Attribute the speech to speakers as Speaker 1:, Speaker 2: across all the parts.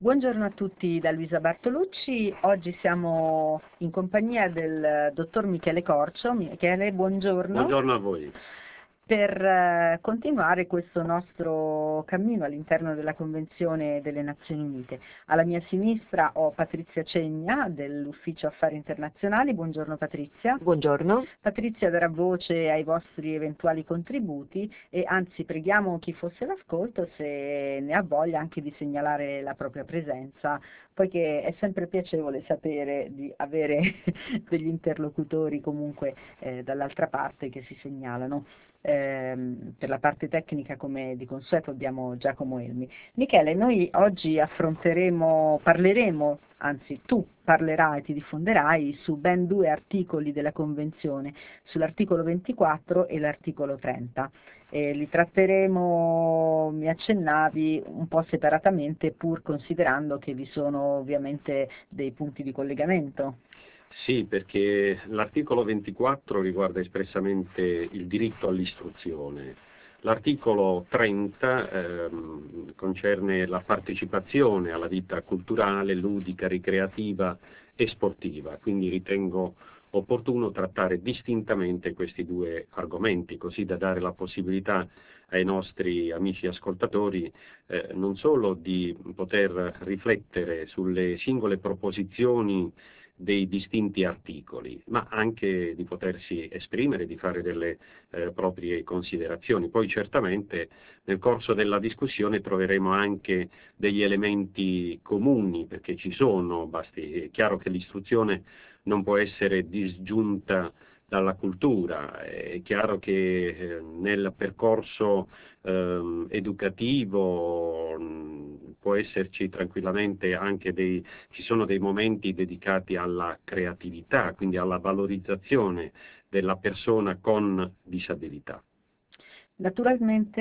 Speaker 1: Buongiorno a tutti da Luisa Bartolucci. Oggi siamo in compagnia del dottor Michele Corcio. Michele, buongiorno.
Speaker 2: Buongiorno a voi.
Speaker 1: Per continuare questo nostro cammino all'interno della Convenzione delle Nazioni Unite. Alla mia sinistra ho Patrizia Cegna dell'Ufficio Affari Internazionali. Buongiorno Patrizia.
Speaker 3: Buongiorno.
Speaker 1: Patrizia darà voce ai vostri eventuali contributi e anzi preghiamo chi fosse all'ascolto, se ne ha voglia, anche di segnalare la propria presenza, poiché è sempre piacevole sapere di avere degli interlocutori comunque dall'altra parte che si segnalano. Per la parte tecnica, come di consueto, abbiamo Giacomo Elmi. Michele, noi oggi parleremo, anzi tu parlerai, ti diffonderai su ben due articoli della Convenzione, sull'articolo 24 e l'articolo 30. Li tratteremo, mi accennavi, un po' separatamente, pur considerando che vi sono ovviamente dei punti di collegamento.
Speaker 2: Sì, perché l'articolo 24 riguarda espressamente il diritto all'istruzione. L'articolo 30 concerne la partecipazione alla vita culturale, ludica, ricreativa e sportiva, quindi ritengo opportuno trattare distintamente questi due argomenti, così da dare la possibilità ai nostri amici ascoltatori non solo di poter riflettere sulle singole proposizioni dei distinti articoli, ma anche di potersi esprimere, di fare delle proprie considerazioni. Poi certamente nel corso della discussione troveremo anche degli elementi comuni, perché ci sono, è chiaro che l'istruzione non può essere disgiunta dalla cultura, è chiaro che nel percorso educativo può esserci tranquillamente anche ci sono dei momenti dedicati alla creatività, quindi alla valorizzazione della persona con disabilità.
Speaker 1: Naturalmente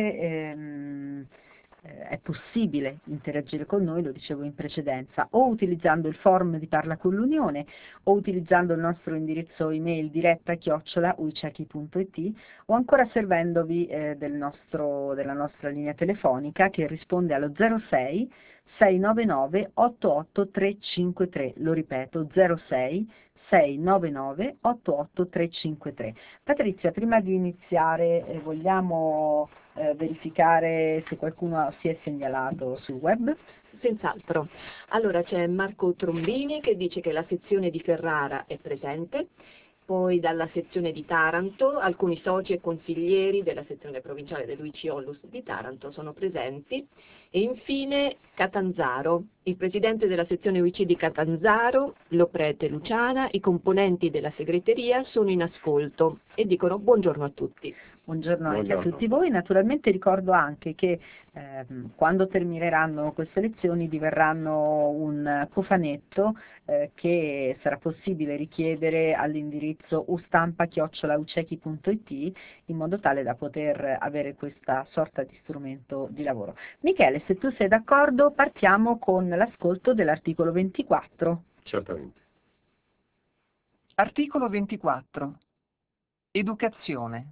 Speaker 1: è possibile interagire con noi, lo dicevo in precedenza, o utilizzando il forum di Parla con l'Unione o utilizzando il nostro indirizzo email diretta@uicechi.it o ancora servendovi della nostra linea telefonica che risponde allo 06 699 88353, lo ripeto 06 699 88353. Patrizia, prima di iniziare vogliamo verificare se qualcuno si è segnalato sul web?
Speaker 3: Senz'altro. Allora c'è Marco Trombini che dice che la sezione di Ferrara è presente, poi dalla sezione di Taranto alcuni soci e consiglieri della sezione provinciale dell'UIC Onlus di Taranto sono presenti e infine Catanzaro, il presidente della sezione UIC di Catanzaro, Loprete Luciana, i componenti della segreteria sono in ascolto e dicono buongiorno a tutti.
Speaker 1: Buongiorno anche a
Speaker 2: Buongiorno.
Speaker 1: tutti voi. Naturalmente ricordo anche che quando termineranno queste lezioni diverranno un cofanetto che sarà possibile richiedere all'indirizzo ustampa@ucechi.it in modo tale da poter avere questa sorta di strumento di lavoro. Michele, se tu sei d'accordo, partiamo con l'ascolto dell'articolo 24.
Speaker 2: Certamente.
Speaker 4: Articolo 24. Educazione.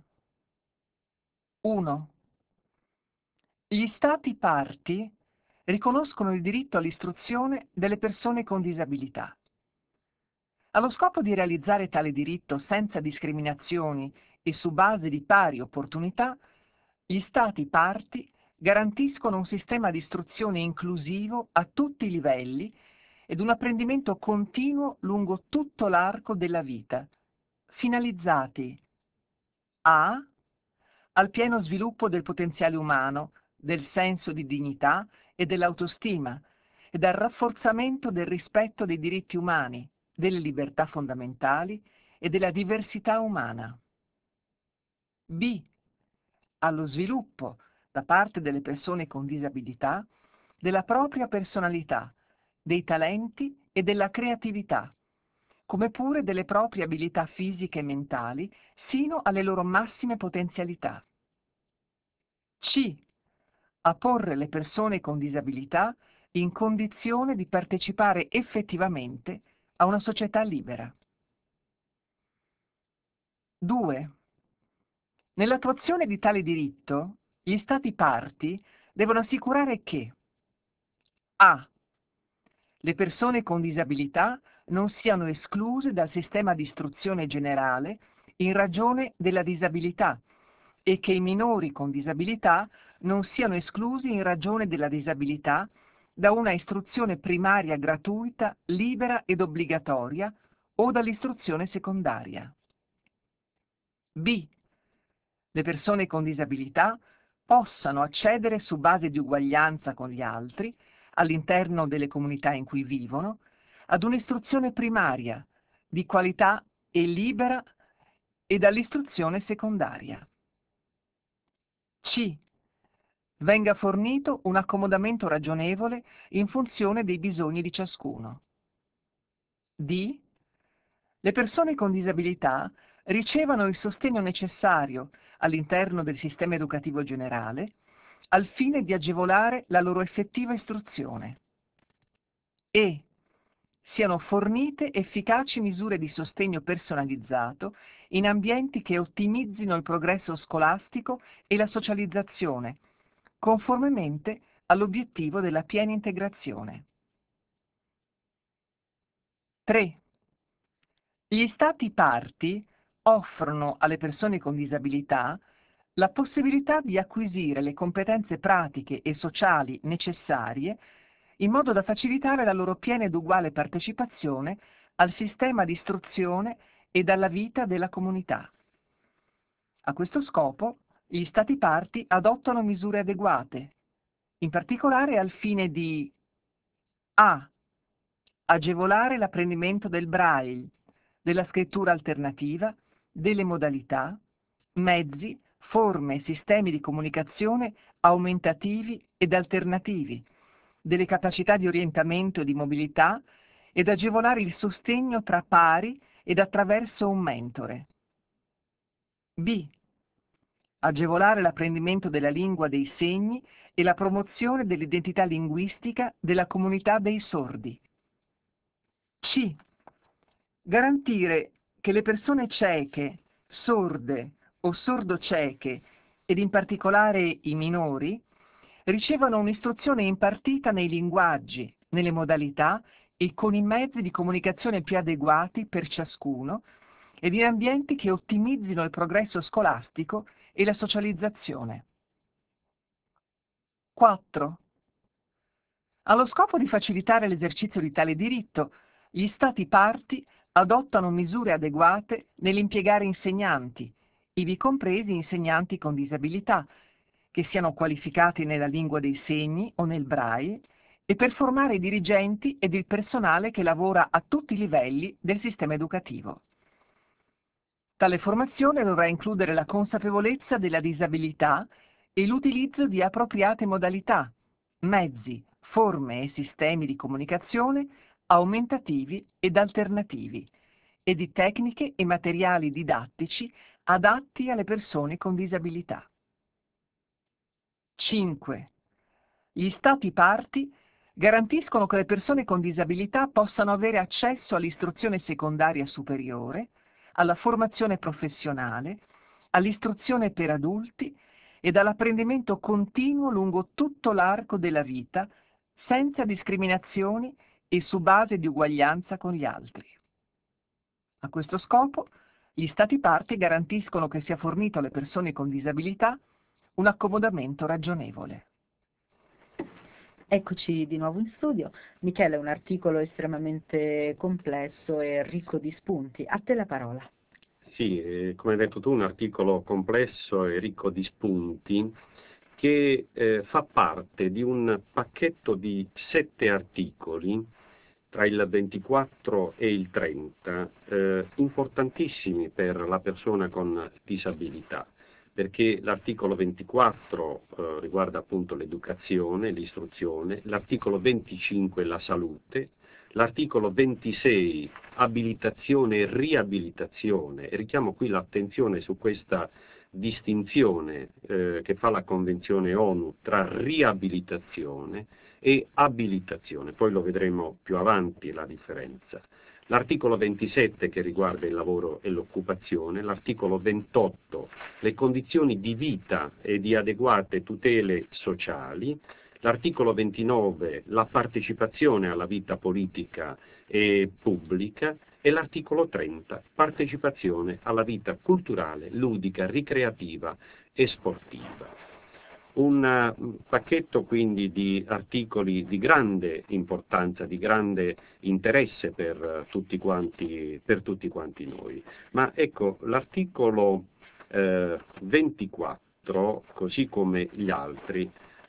Speaker 4: 1. Gli Stati parti riconoscono il diritto all'istruzione delle persone con disabilità. Allo scopo di realizzare tale diritto senza discriminazioni e su base di pari opportunità, gli Stati parti garantiscono un sistema di istruzione inclusivo a tutti i livelli ed un apprendimento continuo lungo tutto l'arco della vita, finalizzati a. Al pieno sviluppo del potenziale umano, del senso di dignità e dell'autostima ed al rafforzamento del rispetto dei diritti umani, delle libertà fondamentali e della diversità umana. B. Allo sviluppo, da parte delle persone con disabilità, della propria personalità, dei talenti e della creatività, come pure delle proprie abilità fisiche e mentali, sino alle loro massime potenzialità. C. A porre le persone con disabilità in condizione di partecipare effettivamente a una società libera. 2. Nell'attuazione di tale diritto, gli Stati parti devono assicurare che a. le persone con disabilità non siano escluse dal sistema di istruzione generale in ragione della disabilità e che i minori con disabilità non siano esclusi in ragione della disabilità da una istruzione primaria gratuita, libera ed obbligatoria o dall'istruzione secondaria. B. Le persone con disabilità possano accedere su base di uguaglianza con gli altri, all'interno delle comunità in cui vivono, ad un'istruzione primaria, di qualità e libera e dall'istruzione secondaria. C. Venga fornito un accomodamento ragionevole in funzione dei bisogni di ciascuno. D. Le persone con disabilità ricevano il sostegno necessario all'interno del sistema educativo generale al fine di agevolare la loro effettiva istruzione. E. Siano fornite efficaci misure di sostegno personalizzato in ambienti che ottimizzino il progresso scolastico e la socializzazione, conformemente all'obiettivo della piena integrazione. 3. Gli Stati parti offrono alle persone con disabilità la possibilità di acquisire le competenze pratiche e sociali necessarie in modo da facilitare la loro piena ed uguale partecipazione al sistema di istruzione e alla vita della comunità. A questo scopo, gli Stati parti adottano misure adeguate, in particolare al fine di a. Agevolare l'apprendimento del Braille, della scrittura alternativa, delle modalità, mezzi, forme e sistemi di comunicazione aumentativi ed alternativi, delle capacità di orientamento e di mobilità ed agevolare il sostegno tra pari ed attraverso un mentore. B. Agevolare l'apprendimento della lingua dei segni e la promozione dell'identità linguistica della comunità dei sordi. C. Garantire che le persone cieche, sorde o sordocieche, ed in particolare i minori, ricevano un'istruzione impartita nei linguaggi, nelle modalità e con i mezzi di comunicazione più adeguati per ciascuno ed in ambienti che ottimizzino il progresso scolastico e la socializzazione. 4. Allo scopo di facilitare l'esercizio di tale diritto, gli Stati parti adottano misure adeguate nell'impiegare insegnanti, ivi compresi insegnanti con disabilità, che siano qualificati nella lingua dei segni o nel Braille, e per formare i dirigenti ed il personale che lavora a tutti i livelli del sistema educativo. Tale formazione dovrà includere la consapevolezza della disabilità e l'utilizzo di appropriate modalità, mezzi, forme e sistemi di comunicazione aumentativi ed alternativi e di tecniche e materiali didattici adatti alle persone con disabilità. 5. Gli Stati parti garantiscono che le persone con disabilità possano avere accesso all'istruzione secondaria superiore, alla formazione professionale, all'istruzione per adulti ed all'apprendimento continuo lungo tutto l'arco della vita, senza discriminazioni e su base di uguaglianza con gli altri. A questo scopo, gli Stati parti garantiscono che sia fornito alle persone con disabilità un accomodamento ragionevole.
Speaker 1: Eccoci di nuovo in studio. Michele, un articolo estremamente complesso e ricco di spunti. A te la parola.
Speaker 2: Sì, come hai detto tu, un articolo complesso e ricco di spunti che fa parte di un pacchetto di 7 articoli tra il 24 e il 30, importantissimi per la persona con disabilità, perché l'articolo 24 riguarda appunto l'educazione, l'istruzione, l'articolo 25 la salute, l'articolo 26 abilitazione e riabilitazione, e richiamo qui l'attenzione su questa distinzione che fa la Convenzione ONU tra riabilitazione e abilitazione, poi lo vedremo più avanti la differenza. L'articolo 27 che riguarda il lavoro e l'occupazione, l'articolo 28 le condizioni di vita e di adeguate tutele sociali, l'articolo 29 la partecipazione alla vita politica e pubblica e l'articolo 30 partecipazione alla vita culturale, ludica, ricreativa e sportiva. Un pacchetto quindi di articoli di grande importanza, di grande interesse per tutti quanti noi. Ma ecco, l'articolo 24, così come gli altri,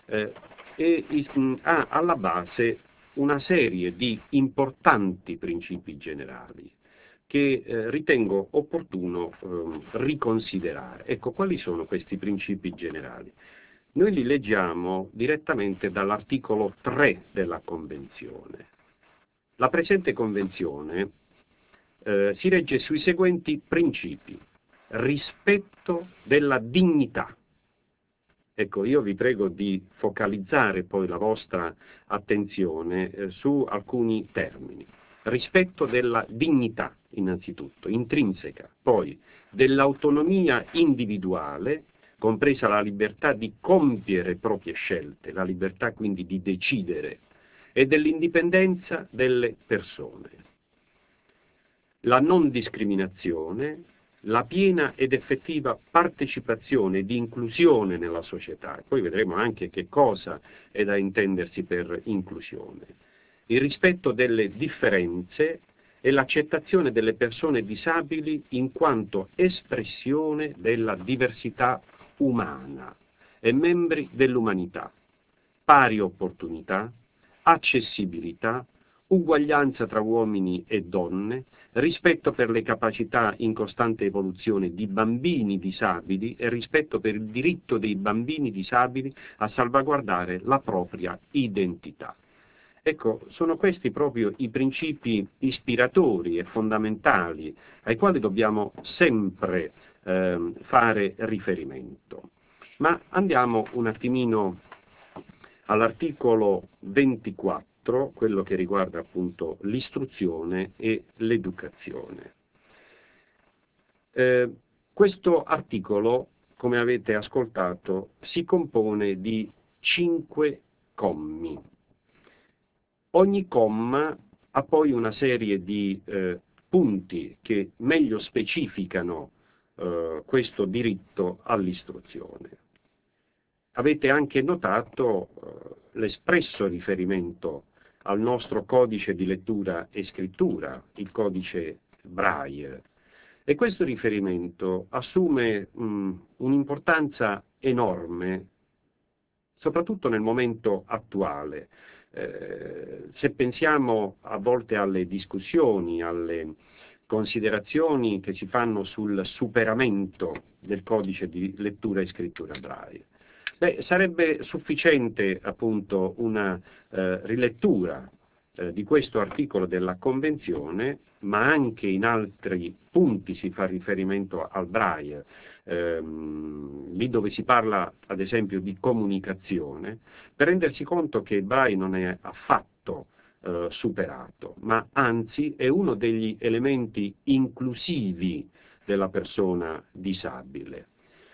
Speaker 2: ha alla base una serie di importanti principi generali che ritengo opportuno riconsiderare. Ecco, quali sono questi principi generali? Noi li leggiamo direttamente dall'articolo 3 della Convenzione. La presente Convenzione si regge sui seguenti principi: rispetto della dignità. Ecco, io vi prego di focalizzare poi la vostra attenzione su alcuni termini. Rispetto della dignità, innanzitutto, intrinseca, poi dell'autonomia individuale, compresa la libertà di compiere proprie scelte, la libertà quindi di decidere, e dell'indipendenza delle persone, la non discriminazione, la piena ed effettiva partecipazione ed inclusione nella società. Poi vedremo anche che cosa è da intendersi per inclusione, il rispetto delle differenze e l'accettazione delle persone disabili in quanto espressione della diversità umana e membri dell'umanità, pari opportunità, accessibilità, uguaglianza tra uomini e donne, rispetto per le capacità in costante evoluzione di bambini disabili e rispetto per il diritto dei bambini disabili a salvaguardare la propria identità. Ecco, sono questi proprio i principi ispiratori e fondamentali ai quali dobbiamo sempre fare riferimento. Ma andiamo un attimino all'articolo 24, quello che riguarda appunto l'istruzione e l'educazione. Questo articolo, come avete ascoltato, si compone di 5 commi. Ogni comma ha poi una serie di punti che meglio specificano questo diritto all'istruzione. Avete anche notato l'espresso riferimento al nostro codice di lettura e scrittura, il codice Braille, e questo riferimento assume un'importanza enorme, soprattutto nel momento attuale. Se pensiamo a volte alle discussioni, alle considerazioni che si fanno sul superamento del codice di lettura e scrittura Braille, sarebbe sufficiente appunto una rilettura di questo articolo della Convenzione, ma anche in altri punti si fa riferimento al Braille, lì dove si parla ad esempio di comunicazione, per rendersi conto che il Braille non è affatto superato, ma anzi è uno degli elementi inclusivi della persona disabile.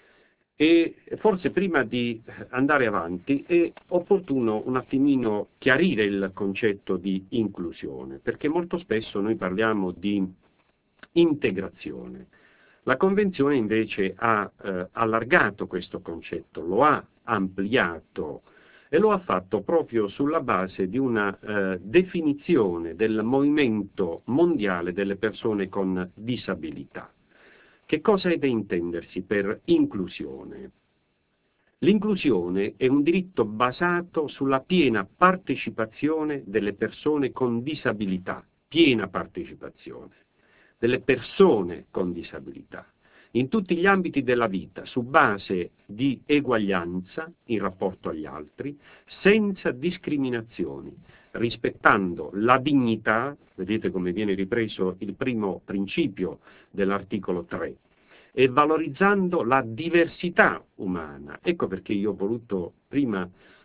Speaker 2: E forse prima di andare avanti è opportuno un attimino chiarire il concetto di inclusione, perché molto spesso noi parliamo di integrazione. La Convenzione invece ha allargato questo concetto, lo ha ampliato e lo ha fatto proprio sulla base di una definizione del movimento mondiale delle persone con disabilità. Che cosa è da intendersi per inclusione? L'inclusione è un diritto basato sulla piena partecipazione delle persone con disabilità, piena partecipazione delle persone con disabilità, in tutti gli ambiti della vita, su base di eguaglianza in rapporto agli altri, senza discriminazioni, rispettando la dignità, vedete come viene ripreso il primo principio dell'articolo 3, e valorizzando la diversità umana. Ecco perché io ho voluto prima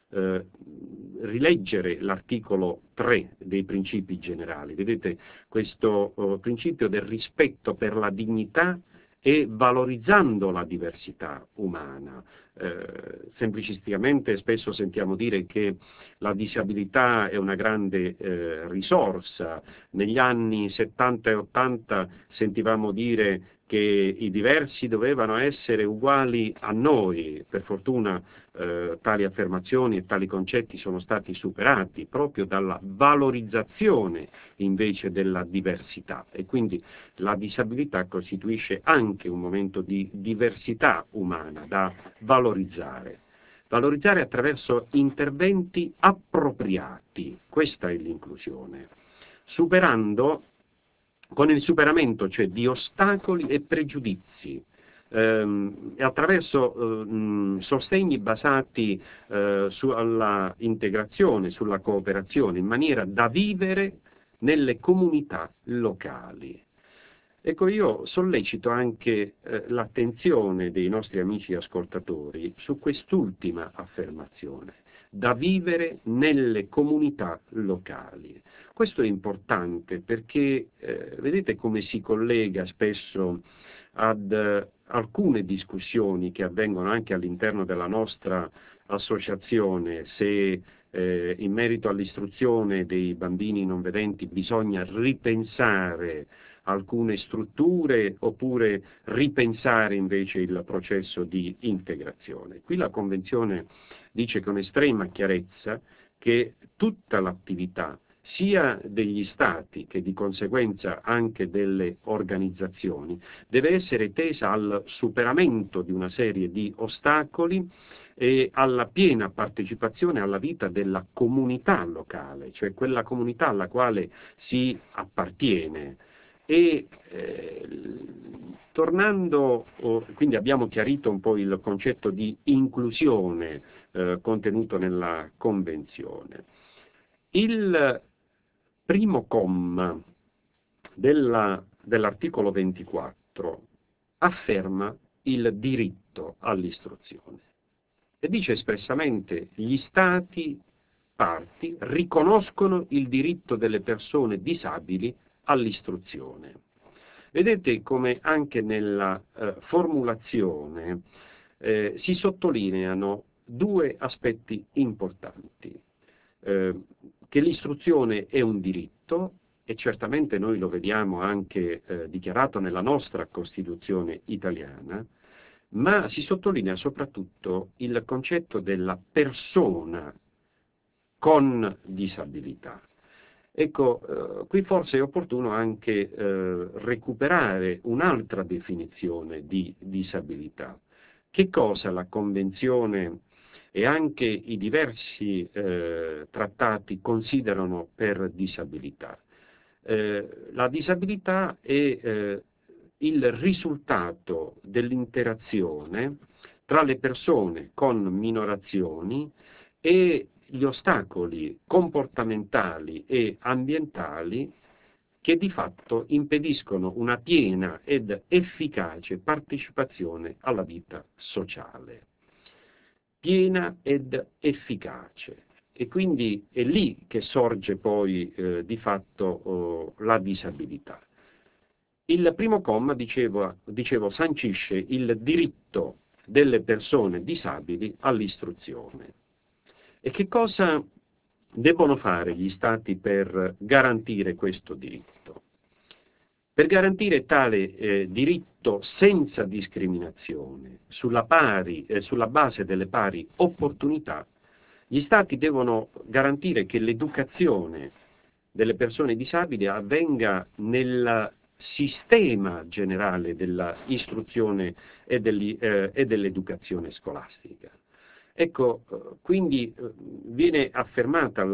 Speaker 2: rileggere l'articolo 3 dei principi generali. Vedete questo principio del rispetto per la dignità e valorizzando la diversità umana. Semplicisticamente spesso sentiamo dire che la disabilità è una grande risorsa. Negli anni 70 e 80 sentivamo dire che i diversi dovevano essere uguali a noi. Per fortuna tali affermazioni e tali concetti sono stati superati proprio dalla valorizzazione invece della diversità, e quindi la disabilità costituisce anche un momento di diversità umana da valorizzare. Valorizzare attraverso interventi appropriati, questa è l'inclusione, con il superamento cioè di ostacoli e pregiudizi, e attraverso sostegni basati sulla integrazione, sulla cooperazione, in maniera da vivere nelle comunità locali. Ecco, io sollecito anche l'attenzione dei nostri amici ascoltatori su quest'ultima affermazione, da vivere nelle comunità locali. Questo è importante perché vedete come si collega spesso ad alcune discussioni che avvengono anche all'interno della nostra associazione, se in merito all'istruzione dei bambini non vedenti bisogna ripensare alcune strutture oppure ripensare invece il processo di integrazione. Qui la Convenzione dice con estrema chiarezza che tutta l'attività sia degli Stati che di conseguenza anche delle organizzazioni deve essere tesa al superamento di una serie di ostacoli e alla piena partecipazione alla vita della comunità locale, cioè quella comunità alla quale si appartiene. E tornando, quindi abbiamo chiarito un po' il concetto di inclusione contenuto nella Convenzione. Il primo comma dell'articolo 24 afferma il diritto all'istruzione e dice espressamente: gli Stati parti riconoscono il diritto delle persone disabili all'istruzione. Vedete come anche nella formulazione si sottolineano due aspetti importanti, che l'istruzione è un diritto, e certamente noi lo vediamo anche dichiarato nella nostra Costituzione italiana, ma si sottolinea soprattutto il concetto della persona con disabilità. Ecco, qui forse è opportuno anche recuperare un'altra definizione di disabilità. Che cosa la Convenzione e anche i diversi trattati considerano per disabilità? La disabilità è il risultato dell'interazione tra le persone con minorazioni e gli ostacoli comportamentali e ambientali che di fatto impediscono una piena ed efficace partecipazione alla vita sociale. Piena ed efficace. E quindi è lì che sorge poi di fatto la disabilità. Il primo comma, dicevo, sancisce il diritto delle persone disabili all'istruzione. E che cosa debbono fare gli Stati per garantire questo diritto? Per garantire tale diritto senza discriminazione, sulla base delle pari opportunità, gli Stati devono garantire che l'educazione delle persone disabili avvenga nel sistema generale dell'istruzione e dell'educazione scolastica. Ecco, quindi viene affermata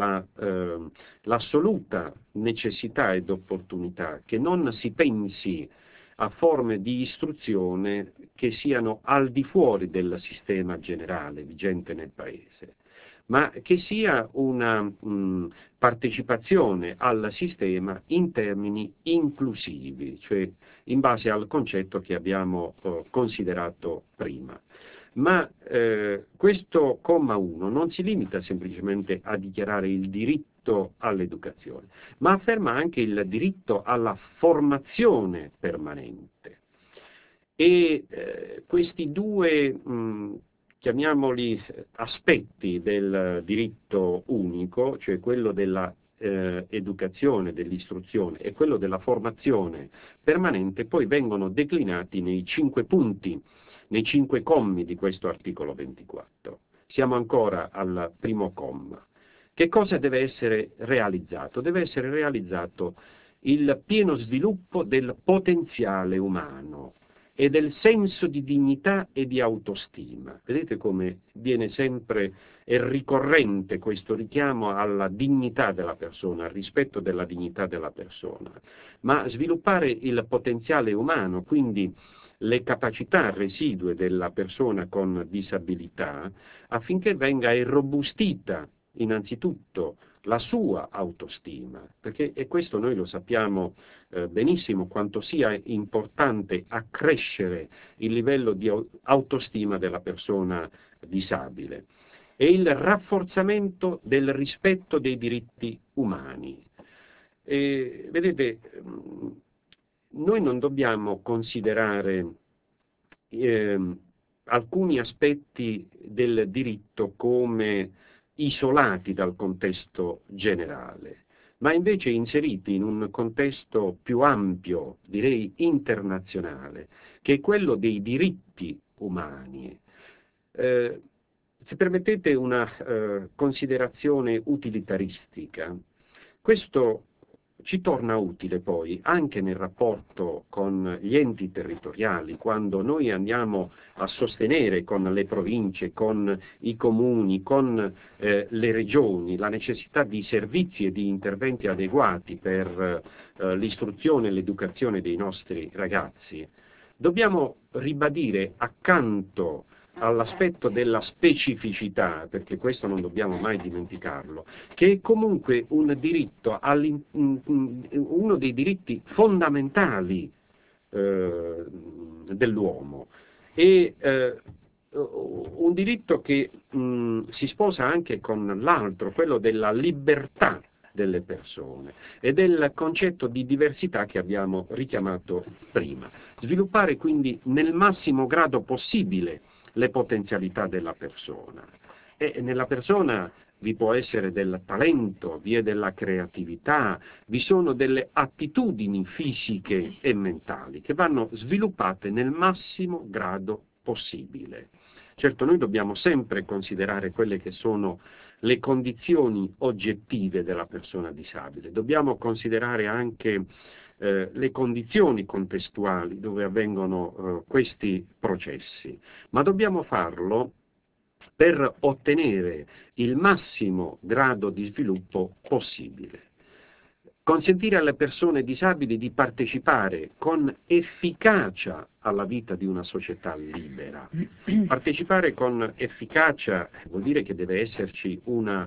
Speaker 2: l'assoluta necessità ed opportunità che non si pensi a forme di istruzione che siano al di fuori del sistema generale vigente nel Paese, ma che sia una partecipazione al sistema in termini inclusivi, cioè in base al concetto che abbiamo considerato prima. Ma questo comma 1 non si limita semplicemente a dichiarare il diritto all'educazione, ma afferma anche il diritto alla formazione permanente. Questi due, chiamiamoli aspetti del diritto unico, cioè quello della educazione, dell'istruzione e quello della formazione permanente, poi vengono declinati nei 5 punti, nei 5 commi di questo articolo 24. Siamo ancora al primo comma. Che cosa deve essere realizzato? Deve essere realizzato il pieno sviluppo del potenziale umano e del senso di dignità e di autostima. Vedete come viene sempre ricorrente questo richiamo alla dignità della persona, al rispetto della dignità della persona, ma sviluppare il potenziale umano, quindi le capacità residue della persona con disabilità, affinché venga irrobustita innanzitutto la sua autostima, perché e questo noi lo sappiamo benissimo quanto sia importante accrescere il livello di autostima della persona disabile, e il rafforzamento del rispetto dei diritti umani. Vedete, noi non dobbiamo considerare alcuni aspetti del diritto come isolati dal contesto generale, ma invece inseriti in un contesto più ampio, direi internazionale, che è quello dei diritti umani. Se permettete una considerazione utilitaristica, questo ci torna utile poi anche nel rapporto con gli enti territoriali, quando noi andiamo a sostenere con le province, con i comuni, con le regioni la necessità di servizi e di interventi adeguati per l'istruzione e l'educazione dei nostri ragazzi. Dobbiamo ribadire, accanto all'aspetto della specificità, perché questo non dobbiamo mai dimenticarlo, che è comunque un diritto uno dei diritti fondamentali dell'uomo, e un diritto che si sposa anche con l'altro, quello della libertà delle persone e del concetto di diversità che abbiamo richiamato prima. Sviluppare quindi nel massimo grado possibile le potenzialità della persona, e nella persona vi può essere del talento, vi è della creatività, vi sono delle attitudini fisiche e mentali che vanno sviluppate nel massimo grado possibile. Certo, noi dobbiamo sempre considerare quelle che sono le condizioni oggettive della persona disabile, dobbiamo considerare anche le condizioni contestuali dove avvengono questi processi, ma dobbiamo farlo per ottenere il massimo grado di sviluppo possibile. Consentire alle persone disabili di partecipare con efficacia alla vita di una società libera. Partecipare con efficacia vuol dire che deve esserci un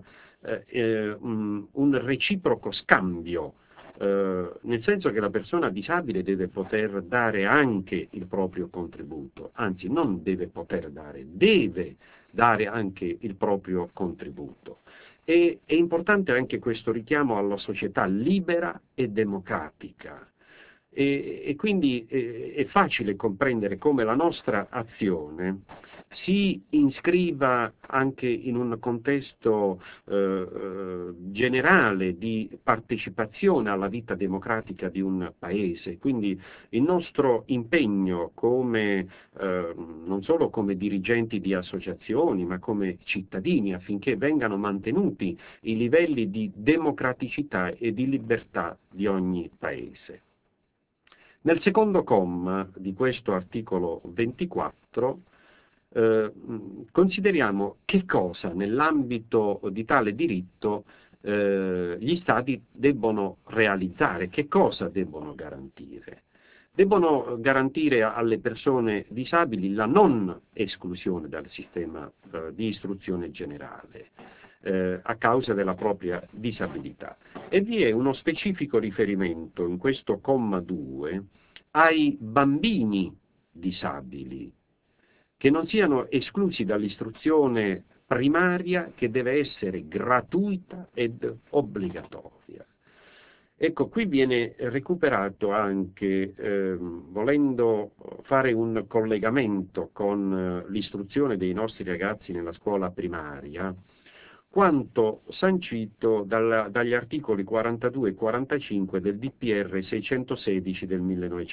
Speaker 2: reciproco scambio, nel senso che la persona disabile deve poter dare anche il proprio contributo, anzi non deve poter deve dare anche il proprio contributo. È importante anche questo richiamo alla società libera e democratica, e quindi è facile comprendere come la nostra azione si inscriva anche in un contesto generale di partecipazione alla vita democratica di un paese. Quindi il nostro impegno come non solo come dirigenti di associazioni, ma come cittadini, affinché vengano mantenuti i livelli di democraticità e di libertà di ogni paese. Nel secondo comma di questo articolo 24 consideriamo che cosa nell'ambito di tale diritto gli Stati debbono realizzare, che cosa debbono garantire. Debbono garantire alle persone disabili la non esclusione dal sistema di istruzione generale a causa della propria disabilità. E vi è uno specifico riferimento in questo comma 2 ai bambini disabili, che non siano esclusi dall'istruzione primaria, che deve essere gratuita ed obbligatoria. Ecco, qui viene recuperato anche, volendo fare un collegamento con l'istruzione dei nostri ragazzi nella scuola primaria, quanto sancito dagli articoli 42 e 45 del DPR 616 del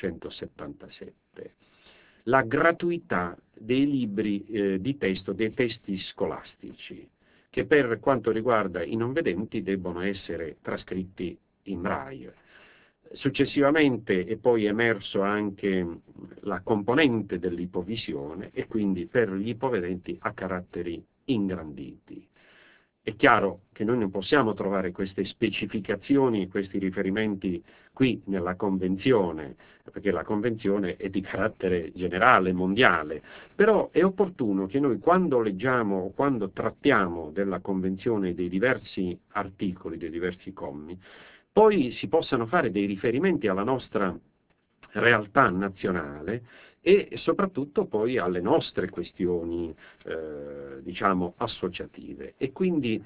Speaker 2: 1977. La gratuità dei libri di testo, dei testi scolastici, che per quanto riguarda i non vedenti debbono essere trascritti in braille. Successivamente è poi emerso anche la componente dell'ipovisione e quindi per gli ipovedenti a caratteri ingranditi. È chiaro che noi non possiamo trovare queste specificazioni, questi riferimenti qui nella Convenzione, perché la Convenzione è di carattere generale, mondiale, però è opportuno che noi quando leggiamo o quando trattiamo della Convenzione dei diversi articoli, dei diversi commi, poi si possano fare dei riferimenti alla nostra realtà nazionale e soprattutto poi alle nostre questioni diciamo associative, e quindi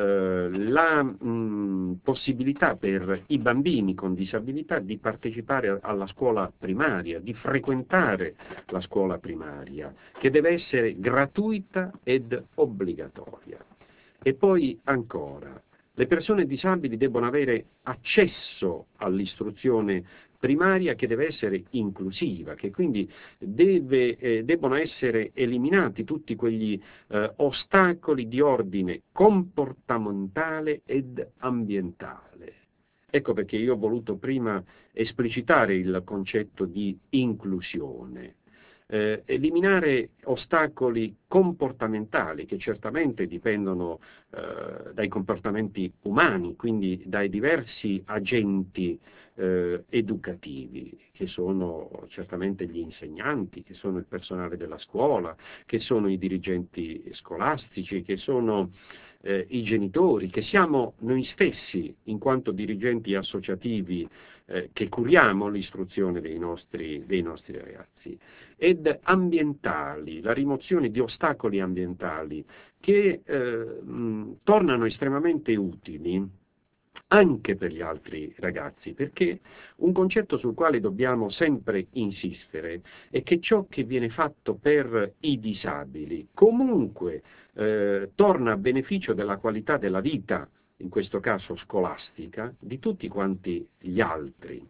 Speaker 2: la possibilità per i bambini con disabilità di partecipare alla scuola primaria, di frequentare la scuola primaria, che deve essere gratuita ed obbligatoria. E poi ancora, le persone disabili debbono avere accesso all'istruzione primaria, che deve essere inclusiva, che quindi debbono essere eliminati tutti quegli ostacoli di ordine comportamentale ed ambientale. Ecco perché io ho voluto prima esplicitare il concetto di inclusione. Eliminare ostacoli comportamentali che certamente dipendono dai comportamenti umani, quindi dai diversi agenti educativi, che sono certamente gli insegnanti, che sono il personale della scuola, che sono i dirigenti scolastici, che sono i genitori, che siamo noi stessi in quanto dirigenti associativi che curiamo l'istruzione dei nostri ragazzi, ed ambientali, la rimozione di ostacoli ambientali che tornano estremamente utili anche per gli altri ragazzi, perché un concetto sul quale dobbiamo sempre insistere è che ciò che viene fatto per i disabili comunque torna a beneficio della qualità della vita, in questo caso scolastica, di tutti quanti gli altri.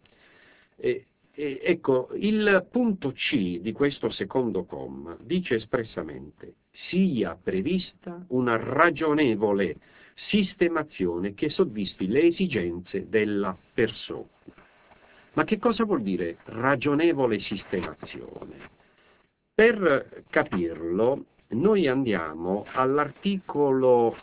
Speaker 2: Ecco, il punto C di questo secondo comma dice espressamente: sia prevista una ragionevole sistemazione che soddisfi le esigenze della persona. Ma che cosa vuol dire ragionevole sistemazione? Per capirlo, noi andiamo all'articolo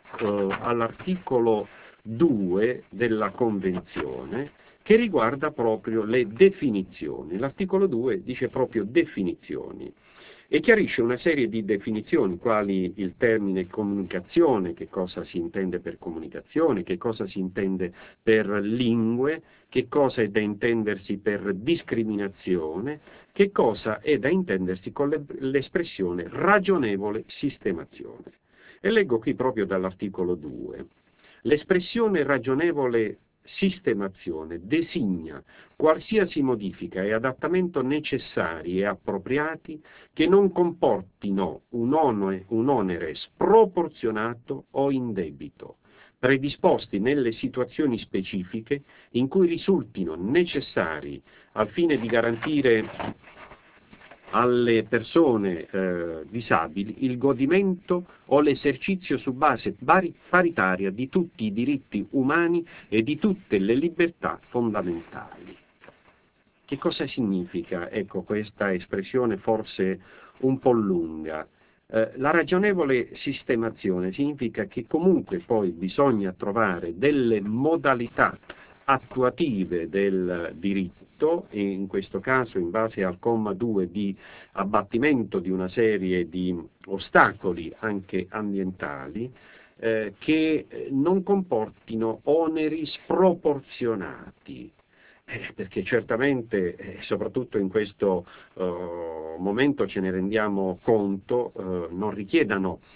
Speaker 2: 2 della Convenzione, che riguarda proprio le definizioni. L'articolo 2 dice proprio definizioni e chiarisce una serie di definizioni, quali il termine comunicazione, che cosa si intende per comunicazione, che cosa si intende per lingue, che cosa è da intendersi per discriminazione, che cosa è da intendersi con l'espressione ragionevole sistemazione. E leggo qui proprio dall'articolo 2. L'espressione ragionevole sistemazione designa qualsiasi modifica e adattamento necessari e appropriati che non comportino un onere sproporzionato o indebito, predisposti nelle situazioni specifiche in cui risultino necessari al fine di garantire alle persone disabili il godimento o l'esercizio su base paritaria di tutti i diritti umani e di tutte le libertà fondamentali. Che cosa significa, ecco, questa espressione forse un po' lunga? La ragionevole sistemazione significa che comunque poi bisogna trovare delle modalità attuative del diritto, e in questo caso in base al comma 2 di abbattimento di una serie di ostacoli anche ambientali, che non comportino oneri sproporzionati. Perché certamente, soprattutto in questo momento ce ne rendiamo conto, non richiedano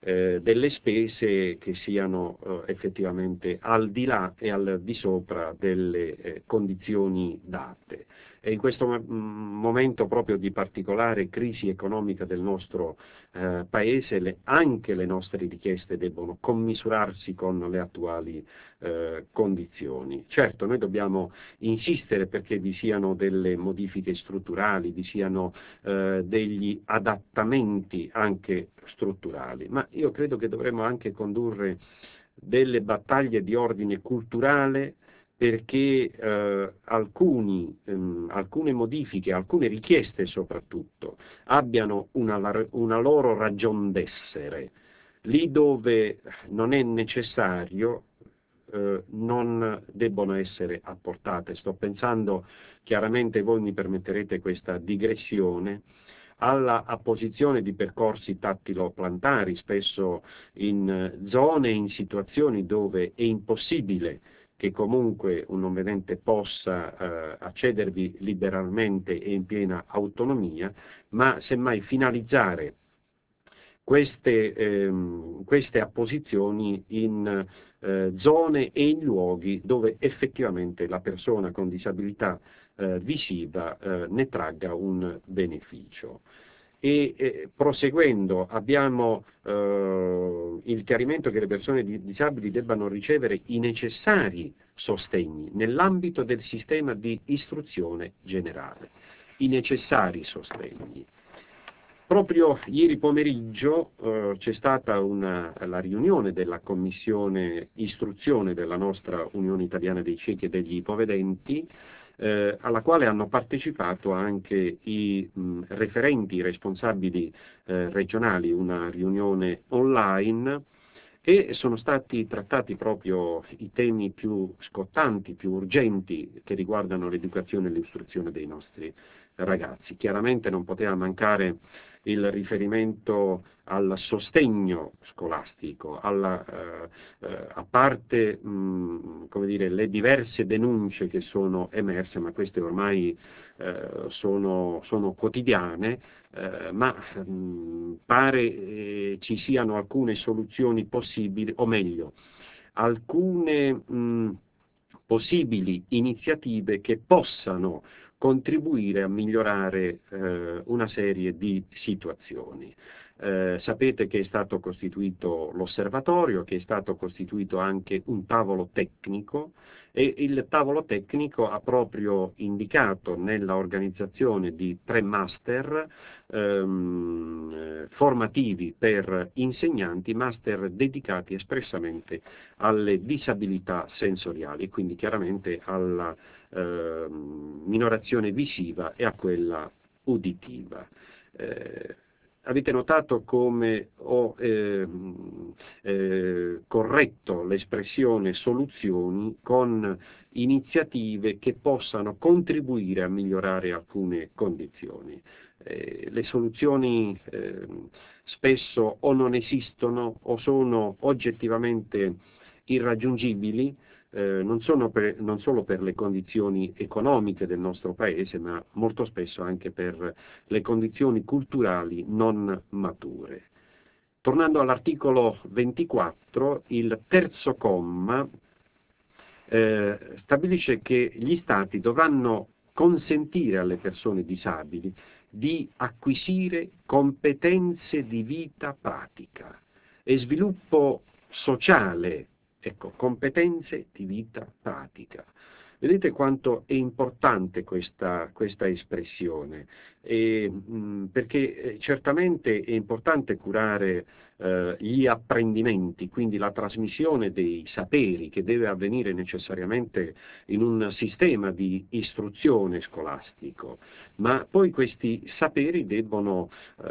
Speaker 2: delle spese che siano effettivamente al di là e al di sopra delle condizioni date. E in questo momento proprio di particolare crisi economica del nostro Paese, anche le nostre richieste debbono commisurarsi con le attuali condizioni. Certo, noi dobbiamo insistere perché vi siano delle modifiche strutturali, vi siano degli adattamenti anche strutturali, ma io credo che dovremmo anche condurre delle battaglie di ordine culturale perché alcune modifiche, alcune richieste soprattutto, abbiano una loro ragion d'essere. Lì dove non è necessario non debbono essere apportate. Sto pensando, chiaramente voi mi permetterete questa digressione, alla apposizione di percorsi tattilo-plantari, spesso in zone e in situazioni dove è impossibile che comunque un non vedente possa accedervi liberalmente e in piena autonomia, ma semmai finalizzare queste apposizioni in zone e in luoghi dove effettivamente la persona con disabilità visiva ne tragga un beneficio. E proseguendo abbiamo il chiarimento che le persone disabili debbano ricevere i necessari sostegni nell'ambito del sistema di istruzione generale, i necessari sostegni. Proprio ieri pomeriggio c'è stata la riunione della Commissione Istruzione della nostra Unione Italiana dei Ciechi e degli Ipovedenti, alla quale hanno partecipato anche i referenti responsabili regionali, una riunione online, e sono stati trattati proprio i temi più scottanti, più urgenti che riguardano l'educazione e l'istruzione dei nostri ragazzi. Chiaramente non poteva mancare il riferimento al sostegno scolastico, a parte come dire, le diverse denunce che sono emerse, ma queste ormai sono quotidiane, ma pare ci siano alcune soluzioni possibili, o meglio, alcune possibili iniziative che possano contribuire a migliorare una serie di situazioni. Sapete che è stato costituito l'osservatorio, che è stato costituito anche un tavolo tecnico, e il tavolo tecnico ha proprio indicato nella organizzazione di 3 master formativi per insegnanti, master dedicati espressamente alle disabilità sensoriali, quindi chiaramente alla minorazione visiva e a quella uditiva. Avete notato come ho corretto l'espressione soluzioni con iniziative che possano contribuire a migliorare alcune condizioni. Le soluzioni spesso o non esistono o sono oggettivamente irraggiungibili, non solo per le condizioni economiche del nostro Paese, ma molto spesso anche per le condizioni culturali non mature. Tornando all'articolo 24, il terzo comma stabilisce che gli Stati dovranno consentire alle persone disabili di acquisire competenze di vita pratica e sviluppo sociale. Ecco, competenze di vita pratica. Vedete quanto è importante questa espressione, perché certamente è importante curare gli apprendimenti, quindi la trasmissione dei saperi che deve avvenire necessariamente in un sistema di istruzione scolastico, ma poi questi saperi debbono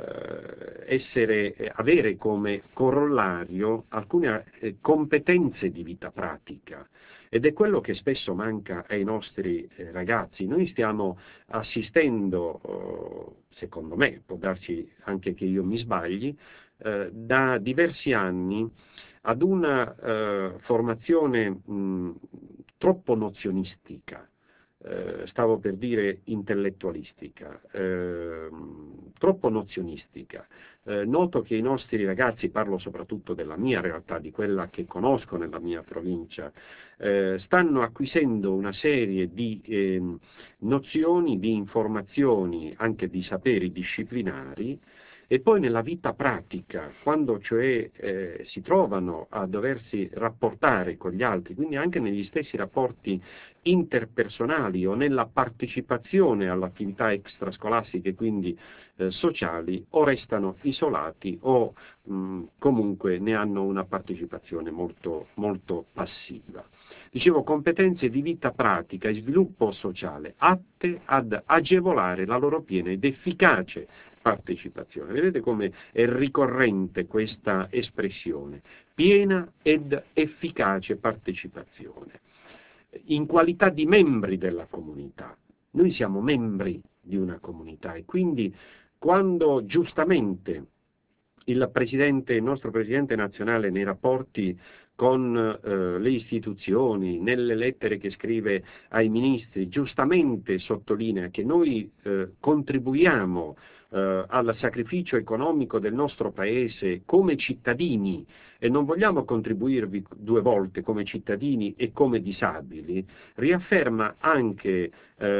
Speaker 2: avere come corollario alcune competenze di vita pratica. Ed è quello che spesso manca ai nostri ragazzi. Noi stiamo assistendo, secondo me, può darsi anche che io mi sbagli, da diversi anni ad una formazione troppo nozionistica, stavo per dire intellettualistica, troppo nozionistica. Noto che i nostri ragazzi, parlo soprattutto della mia realtà, di quella che conosco nella mia provincia, stanno acquisendo una serie di nozioni, di informazioni, anche di saperi disciplinari, e poi nella vita pratica, quando cioè si trovano a doversi rapportare con gli altri, quindi anche negli stessi rapporti interpersonali o nella partecipazione all'attività extrascolastiche, quindi sociali, o restano isolati o comunque ne hanno una partecipazione molto, molto passiva. Dicevo, competenze di vita pratica e sviluppo sociale atte ad agevolare la loro piena ed efficace partecipazione. Vedete come è ricorrente questa espressione, piena ed efficace partecipazione, in qualità di membri della comunità. Noi siamo membri di una comunità e quindi quando giustamente il nostro Presidente nazionale nei rapporti con le istituzioni, nelle lettere che scrive ai ministri, giustamente sottolinea che noi contribuiamo al sacrificio economico del nostro Paese come cittadini e non vogliamo contribuirvi due volte come cittadini e come disabili, riafferma anche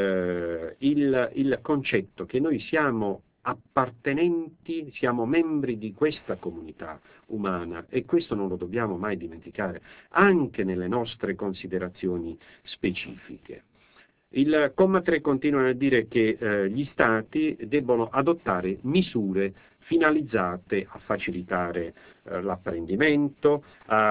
Speaker 2: il concetto che noi siamo appartenenti, siamo membri di questa comunità umana e questo non lo dobbiamo mai dimenticare, anche nelle nostre considerazioni specifiche. Il comma 3 continua a dire che gli Stati debbono adottare misure finalizzate a facilitare l'apprendimento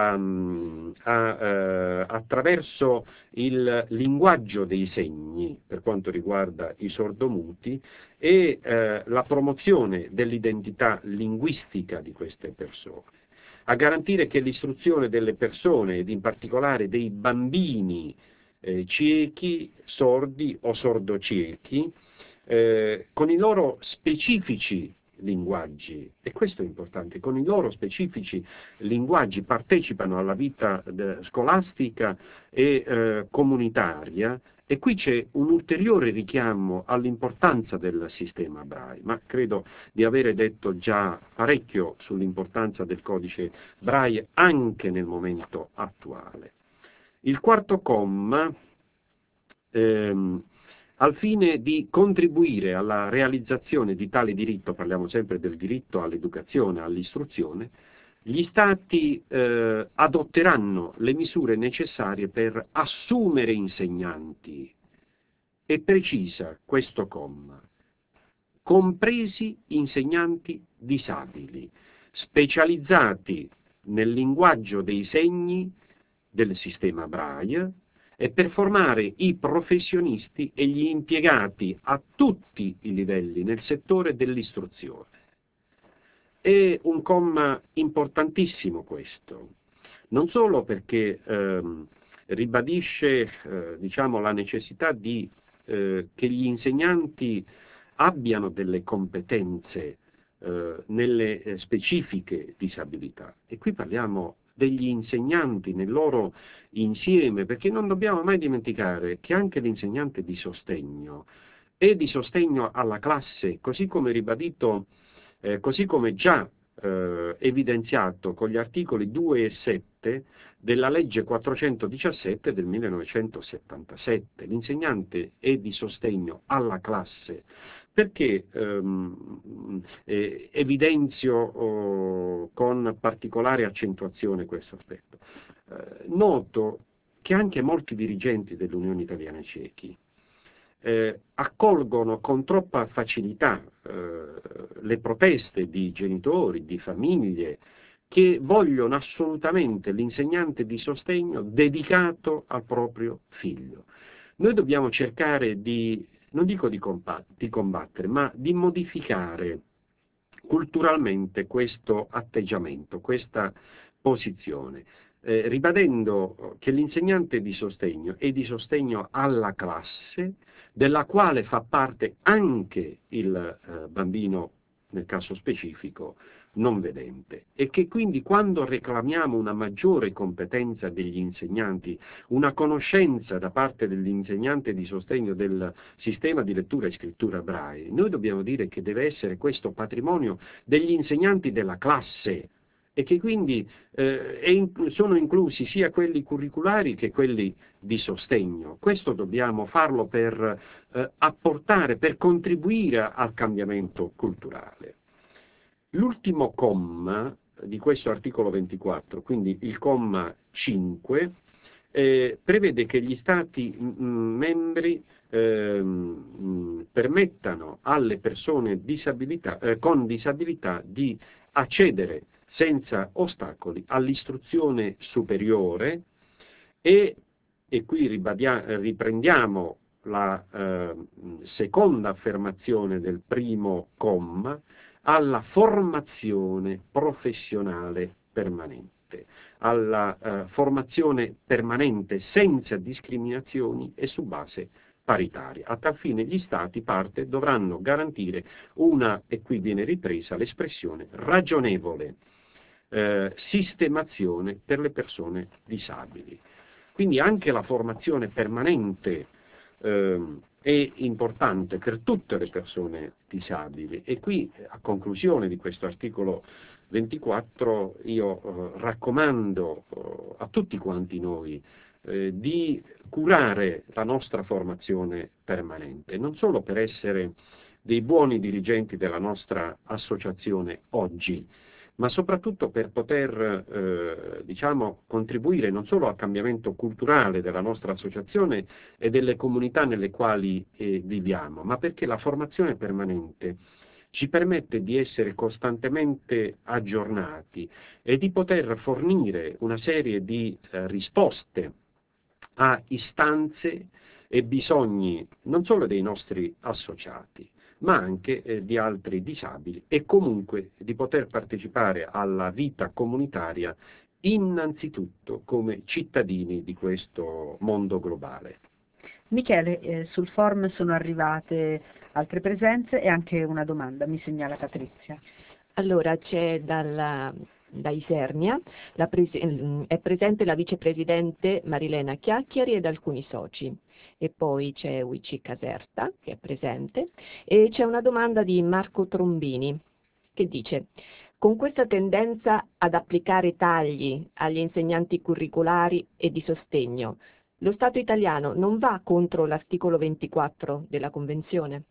Speaker 2: attraverso il linguaggio dei segni per quanto riguarda i sordomuti e la promozione dell'identità linguistica di queste persone, a garantire che l'istruzione delle persone ed in particolare dei bambini ciechi, sordi o sordociechi, con i loro specifici linguaggi, e questo è importante, con i loro specifici linguaggi partecipano alla vita scolastica e comunitaria, e qui c'è un ulteriore richiamo all'importanza del sistema Braille, ma credo di avere detto già parecchio sull'importanza del codice Braille anche nel momento attuale. Il quarto comma, al fine di contribuire alla realizzazione di tale diritto, parliamo sempre del diritto all'educazione, all'istruzione, gli Stati adotteranno le misure necessarie per assumere insegnanti, e precisa questo comma, compresi insegnanti disabili, specializzati nel linguaggio dei segni del sistema Braille e per formare i professionisti e gli impiegati a tutti i livelli nel settore dell'istruzione. È un comma importantissimo questo, non solo perché ribadisce diciamo, la necessità che gli insegnanti abbiano delle competenze nelle specifiche disabilità, e qui parliamo degli insegnanti nel loro insieme, perché non dobbiamo mai dimenticare che anche l'insegnante di sostegno è di sostegno alla classe, così come ribadito, così come già evidenziato con gli articoli 2 e 7 della legge 417 del 1977. L'insegnante è di sostegno alla classe. Perché evidenzio con particolare accentuazione questo aspetto? Noto che anche molti dirigenti dell'Unione Italiana Ciechi accolgono con troppa facilità le proteste di genitori, di famiglie, che vogliono assolutamente l'insegnante di sostegno dedicato al proprio figlio. Noi dobbiamo cercare non dico di combattere, ma di modificare culturalmente questo atteggiamento, questa posizione, ribadendo che l'insegnante di sostegno è di sostegno alla classe, della quale fa parte anche il bambino, nel caso specifico, non vedente, e che quindi quando reclamiamo una maggiore competenza degli insegnanti, una conoscenza da parte dell'insegnante di sostegno del sistema di lettura e scrittura Braille, noi dobbiamo dire che deve essere questo patrimonio degli insegnanti della classe, e che quindi sono inclusi sia quelli curriculari che quelli di sostegno. Questo dobbiamo farlo per apportare, per contribuire al cambiamento culturale. L'ultimo comma di questo articolo 24, quindi il comma 5, prevede che gli Stati membri permettano alle persone con disabilità di accedere senza ostacoli all'istruzione superiore e qui riprendiamo la seconda affermazione del primo comma, alla formazione professionale permanente, alla formazione permanente senza discriminazioni e su base paritaria. A tal fine gli Stati parte dovranno garantire una, e qui viene ripresa l'espressione, ragionevole sistemazione per le persone disabili. Quindi anche la formazione permanente è importante per tutte le persone disabili, e qui, a conclusione di questo articolo 24, io raccomando a tutti quanti noi di curare la nostra formazione permanente, non solo per essere dei buoni dirigenti della nostra associazione oggi, ma soprattutto per poter contribuire non solo al cambiamento culturale della nostra associazione e delle comunità nelle quali viviamo, ma perché la formazione permanente ci permette di essere costantemente aggiornati e di poter fornire una serie di risposte a istanze e bisogni non solo dei nostri associati, ma anche di altri disabili, e comunque di poter partecipare alla vita comunitaria innanzitutto come cittadini di questo mondo globale.
Speaker 1: Michele, sul forum sono arrivate altre presenze e anche una domanda, mi segnala Patrizia.
Speaker 3: Allora, c'è da Isernia, è presente la vicepresidente Marilena Chiacchiari ed alcuni soci, e poi c'è Uici Caserta che è presente, e c'è una domanda di Marco Trombini che dice: con questa tendenza ad applicare tagli agli insegnanti curriculari e di sostegno, lo Stato italiano non va contro l'articolo 24 della Convenzione?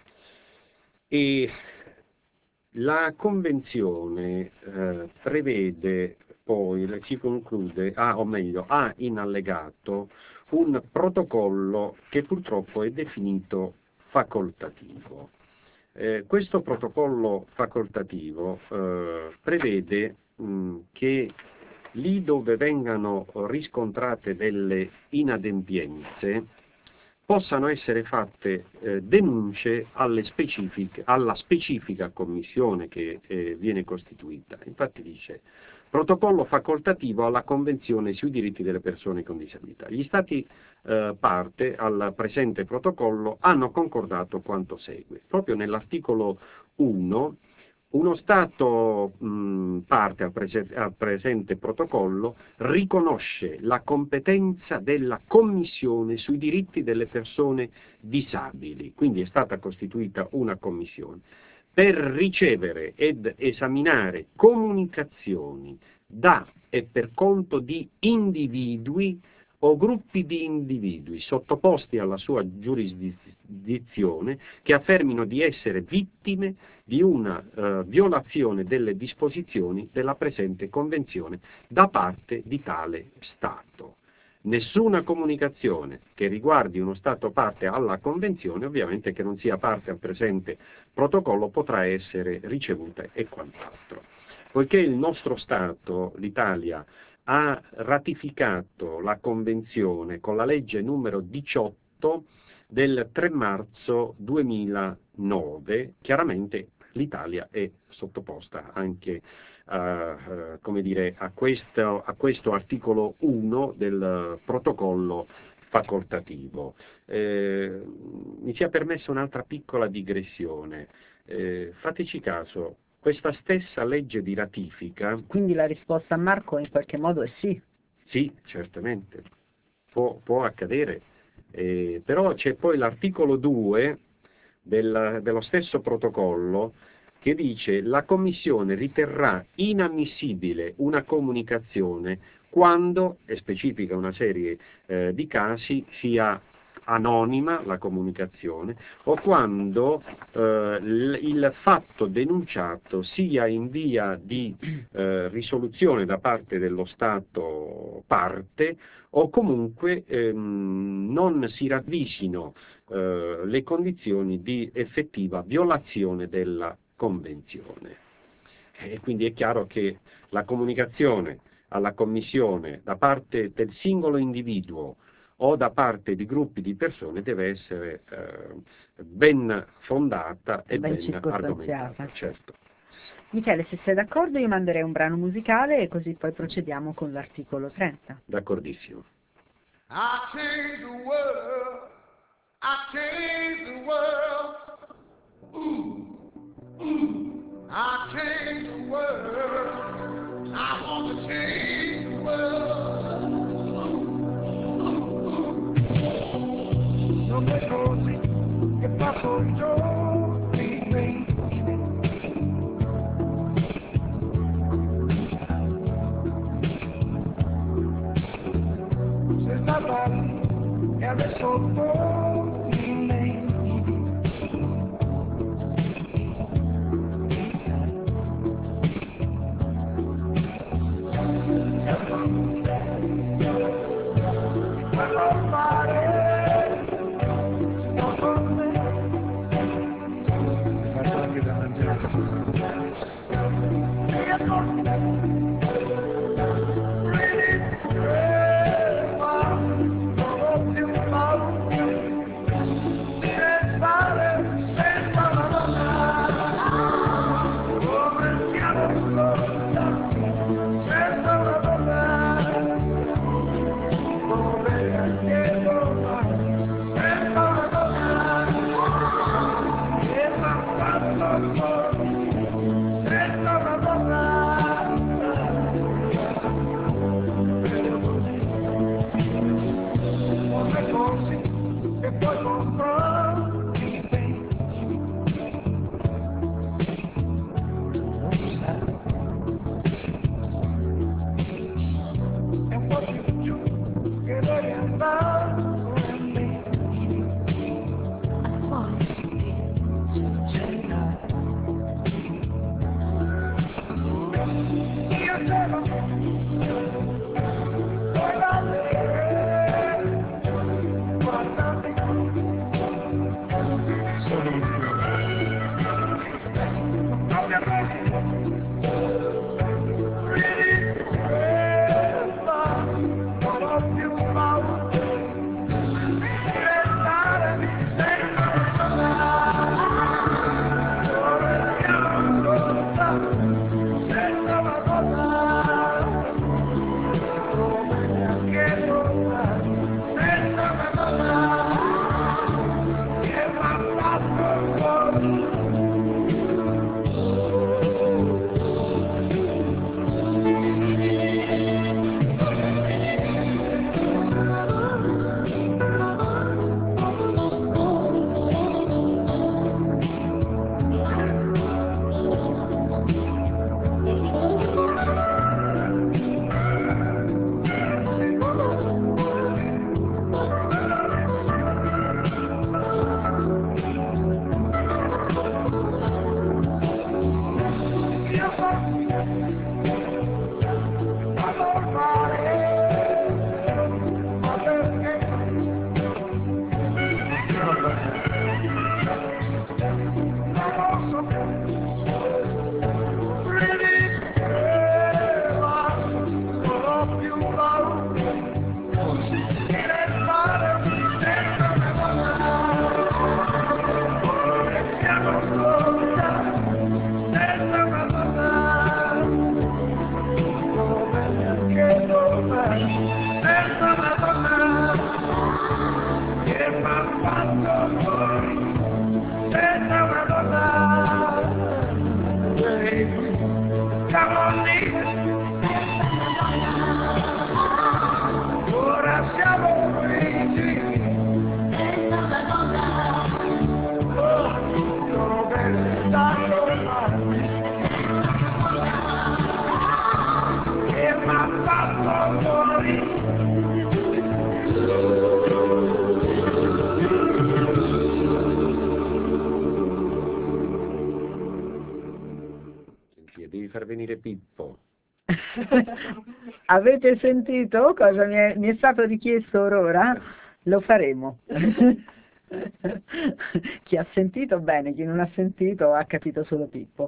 Speaker 2: E la Convenzione prevede poi, si conclude, ha in allegato un protocollo che purtroppo è definito facoltativo. Questo protocollo facoltativo prevede che lì dove vengano riscontrate delle inadempienze possano essere fatte denunce alla specifica commissione che viene costituita. Infatti dice: protocollo facoltativo alla Convenzione sui diritti delle persone con disabilità. Gli Stati parte al presente protocollo hanno concordato quanto segue. Proprio nell'articolo 1, uno Stato parte al presente protocollo riconosce la competenza della Commissione sui diritti delle persone disabili, quindi è stata costituita una commissione, per ricevere ed esaminare comunicazioni da e per conto di individui o gruppi di individui sottoposti alla sua giurisdizione che affermino di essere vittime di una violazione delle disposizioni della presente Convenzione da parte di tale Stato. Nessuna comunicazione che riguardi uno Stato parte alla Convenzione, ovviamente che non sia parte al presente protocollo, potrà essere ricevuta e quant'altro. Poiché il nostro Stato, l'Italia, ha ratificato la Convenzione con la legge numero 18 del 3 marzo 2009, chiaramente l'Italia è sottoposta anche a questo articolo 1 del protocollo facoltativo. Mi sia permessa un'altra piccola digressione. Fateci caso, questa stessa legge di ratifica...
Speaker 1: Quindi la risposta a Marco in qualche modo è sì.
Speaker 2: Sì, certamente, può accadere, però c'è poi l'articolo 2 dello stesso protocollo che dice: la Commissione riterrà inammissibile una comunicazione quando, e specifica una serie di casi, sia anonima la comunicazione, o quando il fatto denunciato sia in via di risoluzione da parte dello Stato parte, o comunque non si ravvisino le condizioni di effettiva violazione della Convenzione. E quindi è chiaro che la comunicazione alla Commissione da parte del singolo individuo o da parte di gruppi di persone deve essere ben fondata e ben argomentata. Certo.
Speaker 1: Michele, se sei d'accordo io manderei un brano musicale e così poi procediamo con l'articolo 30.
Speaker 2: D'accordissimo.
Speaker 5: I change the world, I change the world, I change the world, I want to change the world. Non è così che passo i giorni, baby. Sei stata lì e adesso torni, lei.
Speaker 2: venire Pippo.
Speaker 1: Avete sentito cosa mi è stato richiesto ora? Lo faremo. Chi ha sentito bene, chi non ha sentito ha capito solo Pippo.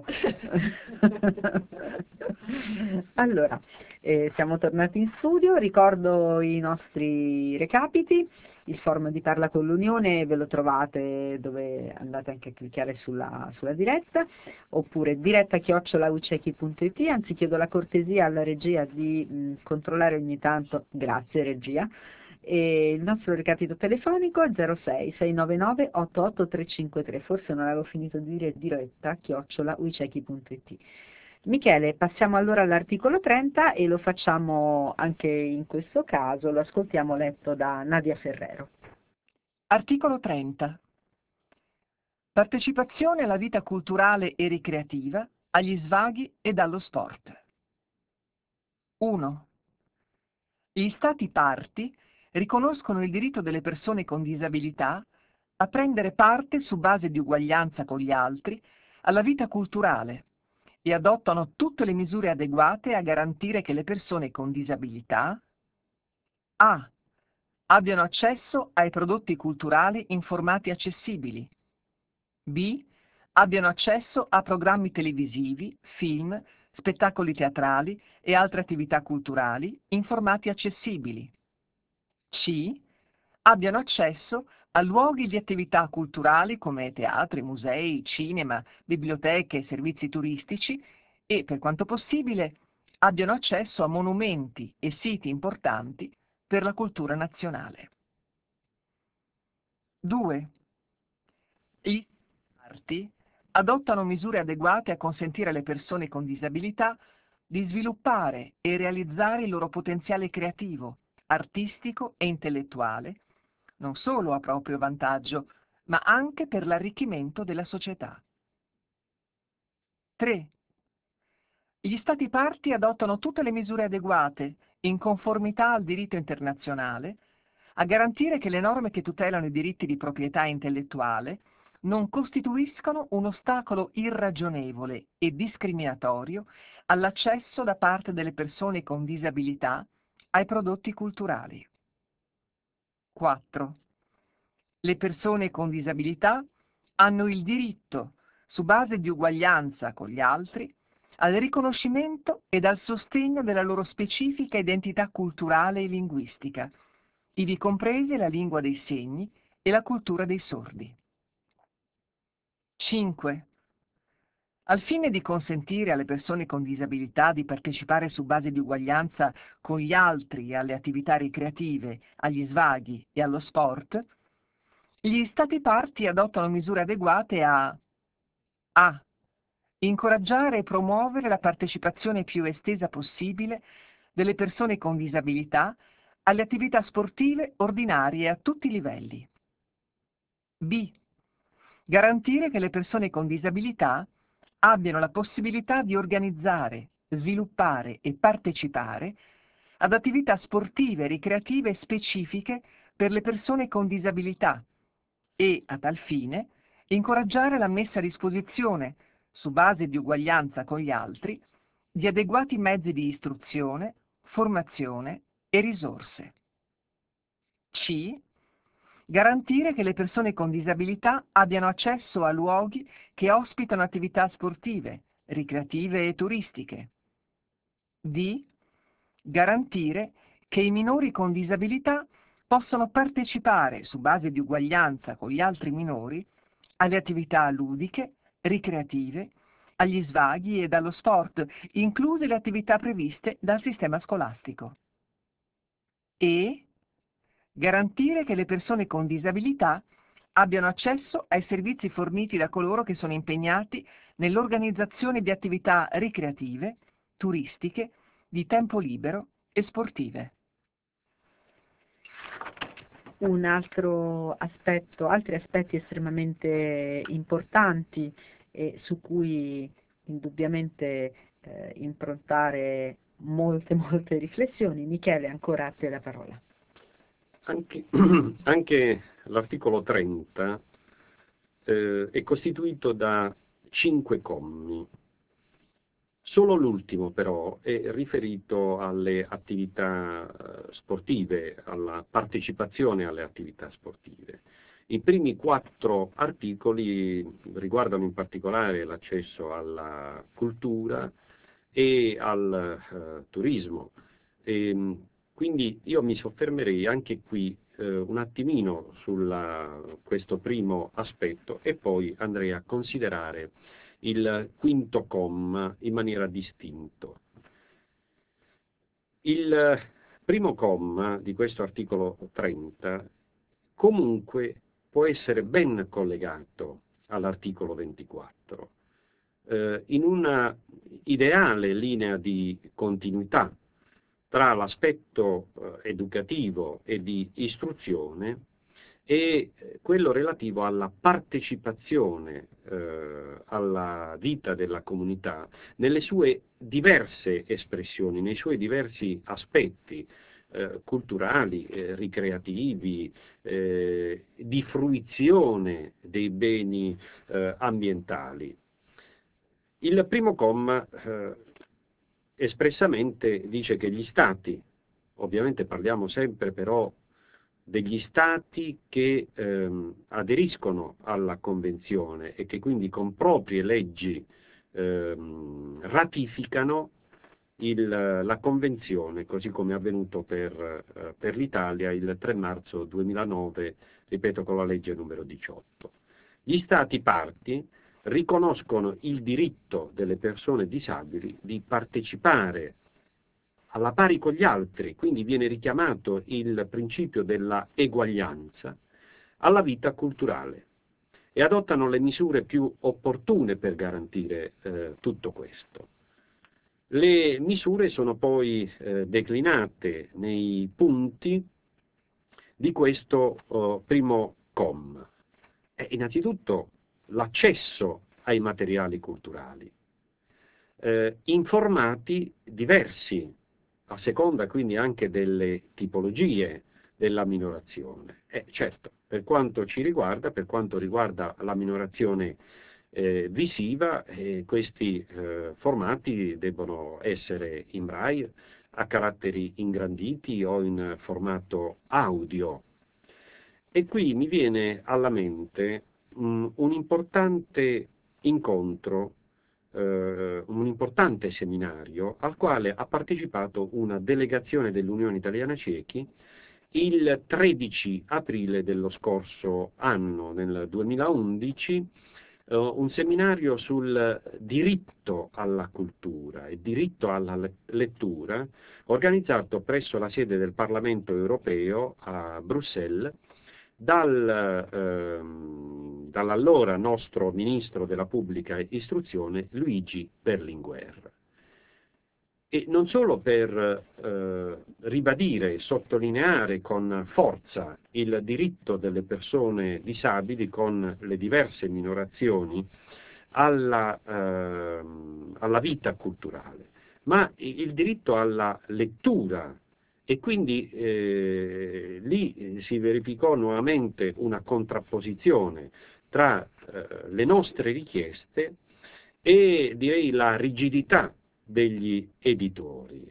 Speaker 1: Allora, siamo tornati in studio, ricordo i nostri recapiti. Il forum di Parla con l'Unione ve lo trovate dove andate anche a cliccare sulla diretta, oppure diretta@ucechi.it. Anzi, chiedo la cortesia alla regia di controllare ogni tanto, grazie regia, e il nostro recapito telefonico è 06 699 88353, forse non avevo finito di dire diretta@ucechi.it. Michele, passiamo allora all'articolo 30 e lo facciamo anche in questo caso, lo ascoltiamo letto da Nadia Ferrero.
Speaker 4: Articolo 30. Partecipazione alla vita culturale e ricreativa, agli svaghi ed allo sport. 1. Gli Stati parti riconoscono il diritto delle persone con disabilità a prendere parte su base di uguaglianza con gli altri alla vita culturale e adottano tutte le misure adeguate a garantire che le persone con disabilità a. Abbiano accesso ai prodotti culturali in formati accessibili, b. Abbiano accesso a programmi televisivi, film, spettacoli teatrali e altre attività culturali in formati accessibili, c. Abbiano accesso a luoghi di attività culturali come teatri, musei, cinema, biblioteche e servizi turistici e, per quanto possibile, abbiano accesso a monumenti e siti importanti per la cultura nazionale. 2. Gli Stati adottano misure adeguate a consentire alle persone con disabilità di sviluppare e realizzare il loro potenziale creativo, artistico e intellettuale, non solo a proprio vantaggio, ma anche per l'arricchimento della società. 3. Gli Stati parti adottano tutte le misure adeguate, in conformità al diritto internazionale, a garantire che le norme che tutelano i diritti di proprietà intellettuale non costituiscono un ostacolo irragionevole e discriminatorio all'accesso da parte delle persone con disabilità ai prodotti culturali. 4. Le persone con disabilità hanno il diritto, su base di uguaglianza con gli altri, al riconoscimento ed al sostegno della loro specifica identità culturale e linguistica, ivi comprese la lingua dei segni e la cultura dei sordi. 5. Al fine di consentire alle persone con disabilità di partecipare su base di uguaglianza con gli altri alle attività ricreative, agli svaghi e allo sport, gli Stati parti adottano misure adeguate a incoraggiare e promuovere la partecipazione più estesa possibile delle persone con disabilità alle attività sportive ordinarie a tutti i livelli. b. Garantire che le persone con disabilità abbiano la possibilità di organizzare, sviluppare e partecipare ad attività sportive, ricreative specifiche per le persone con disabilità e, a tal fine, incoraggiare la messa a disposizione, su base di uguaglianza con gli altri, di adeguati mezzi di istruzione, formazione e risorse. c. Garantire che le persone con disabilità abbiano accesso a luoghi che ospitano attività sportive, ricreative e turistiche. d. Garantire che i minori con disabilità possano partecipare, su base di uguaglianza con gli altri minori, alle attività ludiche, ricreative, agli svaghi e allo sport, incluse le attività previste dal sistema scolastico. E garantire che le persone con disabilità abbiano accesso ai servizi forniti da coloro che sono impegnati nell'organizzazione di attività ricreative, turistiche, di tempo libero e sportive.
Speaker 1: Un altro aspetto, altri aspetti estremamente importanti e su cui indubbiamente improntare molte riflessioni. Michele, ancora a te la parola.
Speaker 2: Anche l'articolo 30 è costituito da 5 commi. Solo l'ultimo però è riferito alle attività sportive, alla partecipazione alle attività sportive. I primi 4 articoli riguardano in particolare l'accesso alla cultura e al turismo. Quindi io mi soffermerei anche qui un attimino su questo primo aspetto e poi andrei a considerare il quinto comma in maniera distinto. Il primo comma di questo articolo 30 comunque può essere ben collegato all'articolo 24 in una ideale linea di continuità tra l'aspetto educativo e di istruzione e quello relativo alla partecipazione alla vita della comunità nelle sue diverse espressioni, nei suoi diversi aspetti culturali, ricreativi, di fruizione dei beni ambientali. Il primo comma espressamente dice che gli Stati, ovviamente parliamo sempre però degli Stati che aderiscono alla Convenzione e che quindi con proprie leggi ratificano la Convenzione, così come è avvenuto per l'Italia il 3 marzo 2009, ripeto, con la legge numero 18. Gli Stati parti riconoscono il diritto delle persone disabili di partecipare alla pari con gli altri, quindi viene richiamato il principio della eguaglianza alla vita culturale e adottano le misure più opportune per garantire tutto questo. Le misure sono poi declinate nei punti di questo primo comma. Innanzitutto l'accesso ai materiali culturali, in formati diversi, a seconda quindi anche delle tipologie della minorazione. Certo, per quanto ci riguarda, per quanto riguarda la minorazione visiva, questi formati debbono essere in braille, a caratteri ingranditi o in formato audio. E qui mi viene alla mente un importante incontro, un importante seminario al quale ha partecipato una delegazione dell'Unione Italiana Ciechi il 13 aprile dello scorso anno, nel 2011, un seminario sul diritto alla cultura e diritto alla lettura, organizzato presso la sede del Parlamento europeo a Bruxelles dall'allora nostro ministro della pubblica istruzione Luigi Berlinguer. E non solo per ribadire e sottolineare con forza il diritto delle persone disabili con le diverse minorazioni alla vita culturale, ma il diritto alla lettura. E quindi lì si verificò nuovamente una contrapposizione tra le nostre richieste e direi la rigidità degli editori.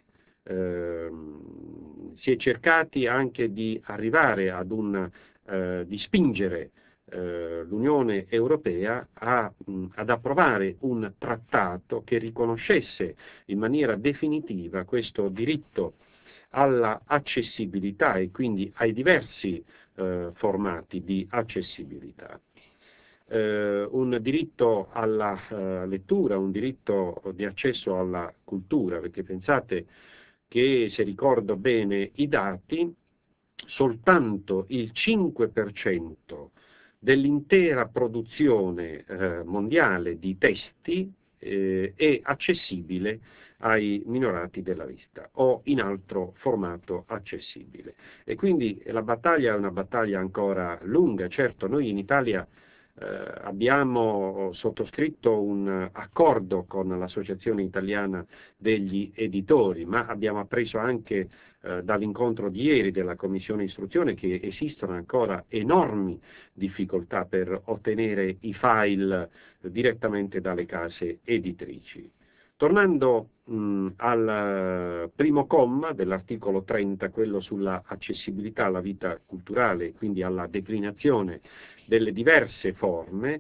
Speaker 2: Si è cercati anche di arrivare di spingere l'Unione Europea ad approvare un trattato che riconoscesse in maniera definitiva questo diritto alla accessibilità e quindi ai diversi formati di accessibilità. Un diritto alla lettura, un diritto di accesso alla cultura, perché pensate che, se ricordo bene i dati, soltanto il 5% dell'intera produzione mondiale di testi è accessibile ai minorati della vista o in altro formato accessibile. E quindi la battaglia è una battaglia ancora lunga. Certo, noi in Italia abbiamo sottoscritto un accordo con l'Associazione Italiana degli Editori, ma abbiamo appreso anche dall'incontro di ieri della Commissione Istruzione che esistono ancora enormi difficoltà per ottenere i file direttamente dalle case editrici. Tornando al primo comma dell'articolo 30, quello sulla accessibilità alla vita culturale, quindi alla declinazione delle diverse forme,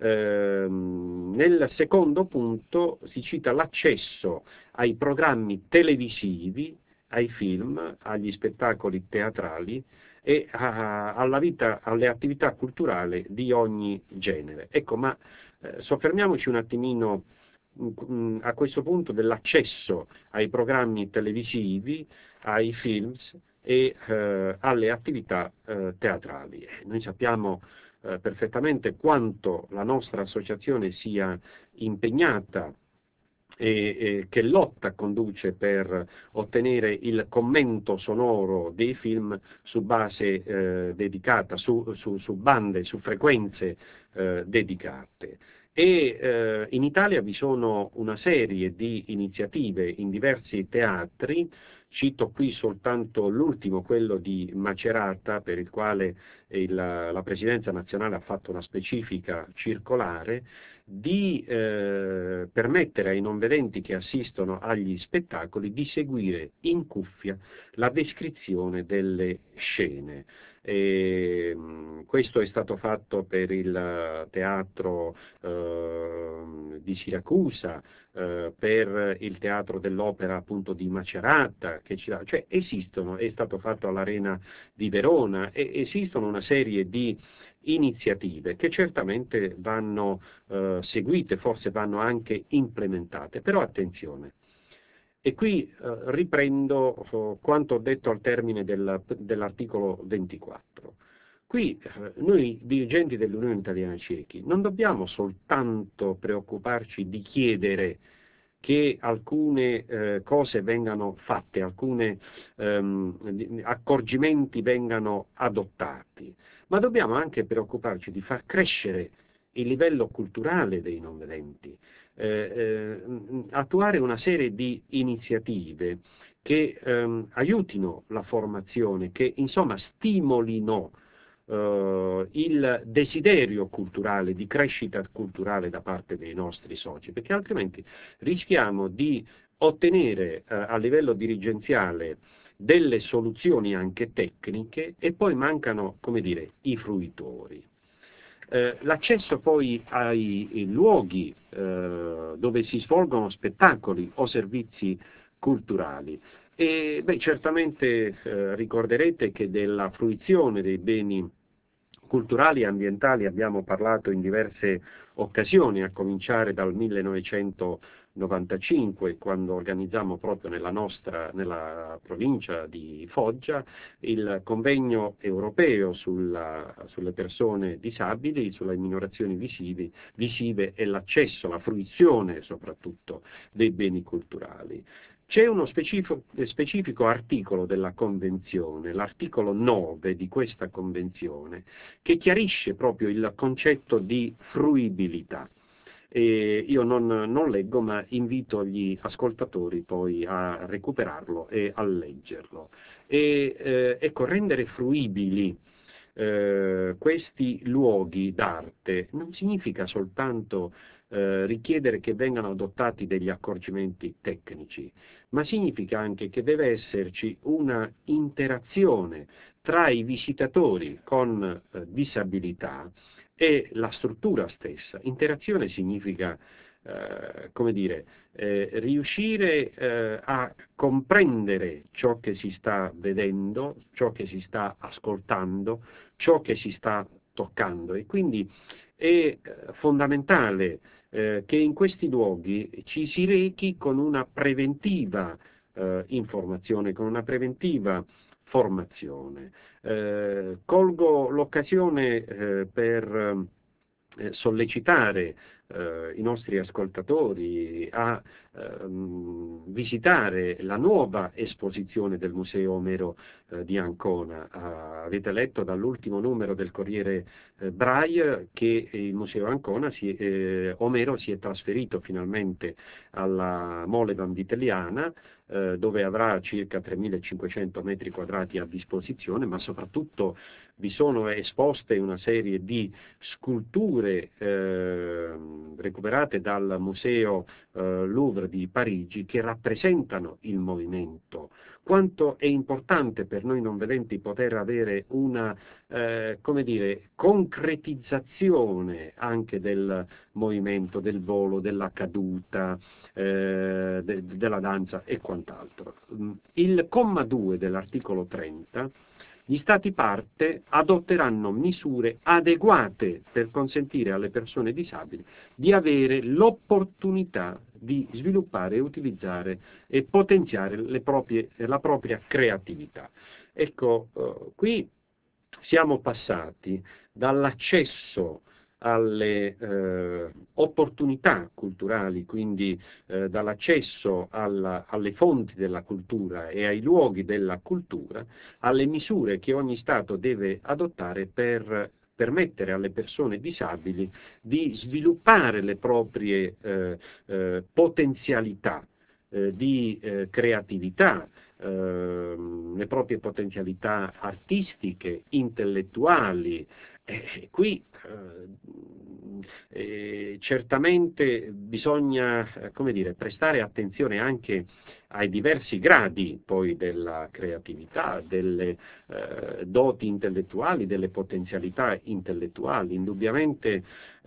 Speaker 2: nel secondo punto si cita l'accesso ai programmi televisivi, ai film, agli spettacoli teatrali e alle attività culturali di ogni genere. Ecco, ma soffermiamoci un attimino a questo punto dell'accesso ai programmi televisivi, ai films e alle attività teatrali. Noi sappiamo perfettamente quanto la nostra associazione sia impegnata e che lotta conduce per ottenere il commento sonoro dei film su base dedicata, su bande, su frequenze dedicate. In Italia vi sono una serie di iniziative in diversi teatri. Cito qui soltanto l'ultimo, quello di Macerata, per il quale la Presidenza nazionale ha fatto una specifica circolare di permettere ai non vedenti che assistono agli spettacoli di seguire in cuffia la descrizione delle scene. Questo è stato fatto per il teatro di Siracusa, per il teatro dell'opera appunto di Macerata, cioè esistono, è stato fatto all'Arena di Verona, e esistono una serie di iniziative che certamente vanno seguite, forse vanno anche implementate, però attenzione. E qui riprendo quanto ho detto al termine dell'articolo 24. Qui noi dirigenti dell'Unione Italiana Ciechi non dobbiamo soltanto preoccuparci di chiedere che alcune cose vengano fatte, alcuni accorgimenti vengano adottati, ma dobbiamo anche preoccuparci di far crescere il livello culturale dei non vedenti, attuare una serie di iniziative che aiutino la formazione, che insomma stimolino il desiderio culturale, di crescita culturale da parte dei nostri soci, perché altrimenti rischiamo di ottenere a livello dirigenziale delle soluzioni anche tecniche e poi mancano, come dire, i fruitori. L'accesso poi ai luoghi dove si svolgono spettacoli o servizi culturali. Certamente ricorderete che della fruizione dei beni culturali e ambientali abbiamo parlato in diverse occasioni, a cominciare dal 1995, quando organizzammo proprio nella provincia di Foggia, il convegno europeo sulle persone disabili, sulle minorazioni visive e l'accesso, la fruizione soprattutto dei beni culturali. C'è uno specifico articolo della Convenzione, l'articolo 9 di questa Convenzione, che chiarisce proprio il concetto di fruibilità. Io non leggo, ma invito gli ascoltatori poi a recuperarlo e a leggerlo. Ecco, rendere fruibili questi luoghi d'arte non significa soltanto richiedere che vengano adottati degli accorgimenti tecnici, ma significa anche che deve esserci una interazione tra i visitatori con disabilità e la struttura stessa. Interazione significa, come dire, riuscire a comprendere ciò che si sta vedendo, ciò che si sta ascoltando, ciò che si sta toccando, e quindi è fondamentale che in questi luoghi ci si rechi con una preventiva informazione, con una preventiva formazione. Colgo l'occasione per sollecitare i nostri ascoltatori a visitare la nuova esposizione del Museo Omero di Ancona. Avete letto dall'ultimo numero del Corriere Braille che il Museo Ancona Omero si è trasferito finalmente alla Mole Vanvitelliana, dove avrà circa 3.500 metri quadrati a disposizione, ma soprattutto vi sono esposte una serie di sculture recuperate dal Museo Louvre di Parigi che rappresentano il movimento. Quanto è importante per noi non vedenti poter avere una come dire, concretizzazione anche del movimento, del volo, della caduta, della danza e quant'altro. Il comma 2 dell'articolo 30: gli Stati parte adotteranno misure adeguate per consentire alle persone disabili di avere l'opportunità di sviluppare, utilizzare e potenziare la propria creatività. Ecco, qui siamo passati dall'accesso alle opportunità culturali, quindi dall'accesso alle fonti della cultura e ai luoghi della cultura, alle misure che ogni Stato deve adottare per permettere alle persone disabili di sviluppare le proprie potenzialità di creatività, le proprie potenzialità artistiche, intellettuali. Qui certamente bisogna, come dire, prestare attenzione anche ai diversi gradi poi della creatività, delle doti intellettuali, delle potenzialità intellettuali. Indubbiamente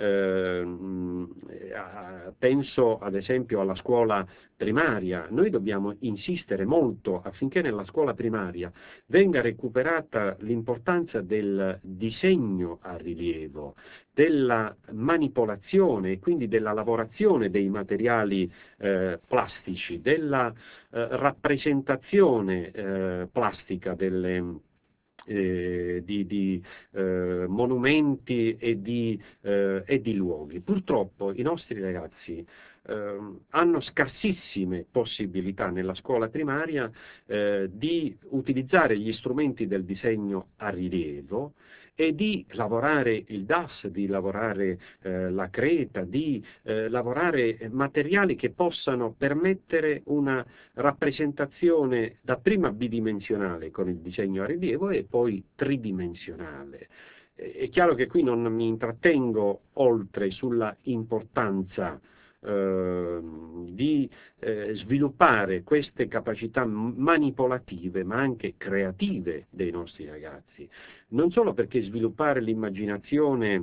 Speaker 2: penso ad esempio alla scuola primaria. Noi dobbiamo insistere molto affinché nella scuola primaria venga recuperata l'importanza del disegno a rilievo, della manipolazione e quindi della lavorazione dei materiali plastici, della rappresentazione plastica di monumenti e di luoghi. Purtroppo i nostri ragazzi hanno scarsissime possibilità nella scuola primaria di utilizzare gli strumenti del disegno a rilievo e di lavorare il DAS, di lavorare la creta, di lavorare materiali che possano permettere una rappresentazione dapprima bidimensionale con il disegno a rilievo e poi tridimensionale. È chiaro che qui non mi intrattengo oltre sulla importanza di sviluppare queste capacità manipolative ma anche creative dei nostri ragazzi, non solo perché sviluppare l'immaginazione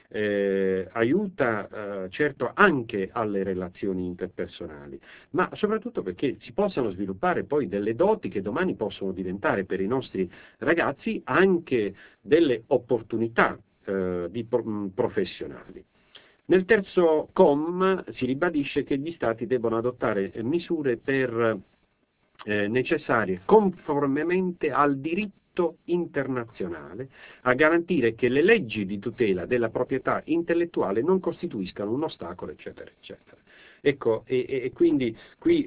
Speaker 2: aiuta certo anche alle relazioni interpersonali, ma soprattutto perché si possano sviluppare poi delle doti che domani possono diventare per i nostri ragazzi anche delle opportunità professionali. Nel terzo comma si ribadisce che gli Stati debbono adottare misure necessarie conformemente al diritto internazionale a garantire che le leggi di tutela della proprietà intellettuale non costituiscano un ostacolo, eccetera, eccetera. Ecco, e quindi qui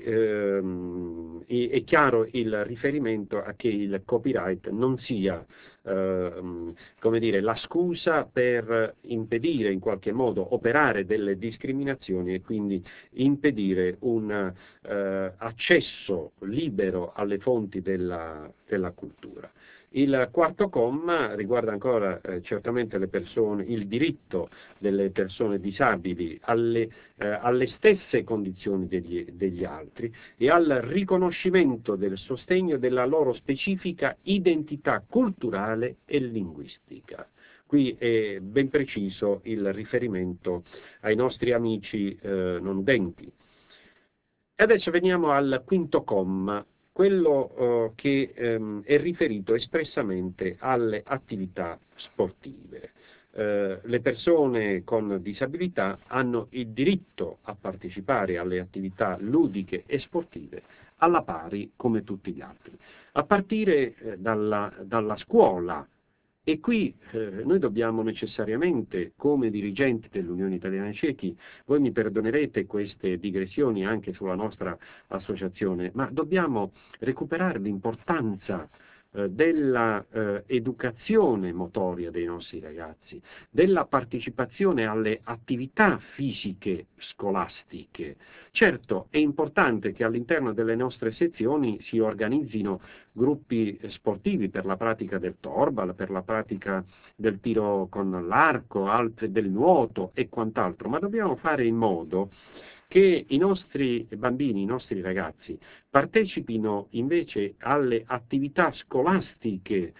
Speaker 2: è chiaro il riferimento a che il copyright non sia come dire, la scusa per impedire in qualche modo operare delle discriminazioni e quindi impedire un accesso libero alle fonti della cultura. Il quarto comma riguarda ancora certamente le persone, il diritto delle persone disabili alle stesse condizioni degli altri e al riconoscimento del sostegno della loro specifica identità culturale e linguistica. Qui è ben preciso il riferimento ai nostri amici non udenti. E adesso veniamo al quinto comma, quello che è riferito espressamente alle attività sportive. Le persone con disabilità hanno il diritto a partecipare alle attività ludiche e sportive alla pari come tutti gli altri, a partire dalla scuola. E qui noi dobbiamo necessariamente, come dirigenti dell'Unione Italiana dei Ciechi, voi mi perdonerete queste digressioni anche sulla nostra associazione, ma dobbiamo recuperare l'importanza della educazione motoria dei nostri ragazzi, della partecipazione alle attività fisiche scolastiche. Certo, è importante che all'interno delle nostre sezioni si organizzino gruppi sportivi per la pratica del torbal, per la pratica del tiro con l'arco, altri del nuoto e quant'altro, ma dobbiamo fare in modo che i nostri bambini, i nostri ragazzi partecipino invece alle attività scolastiche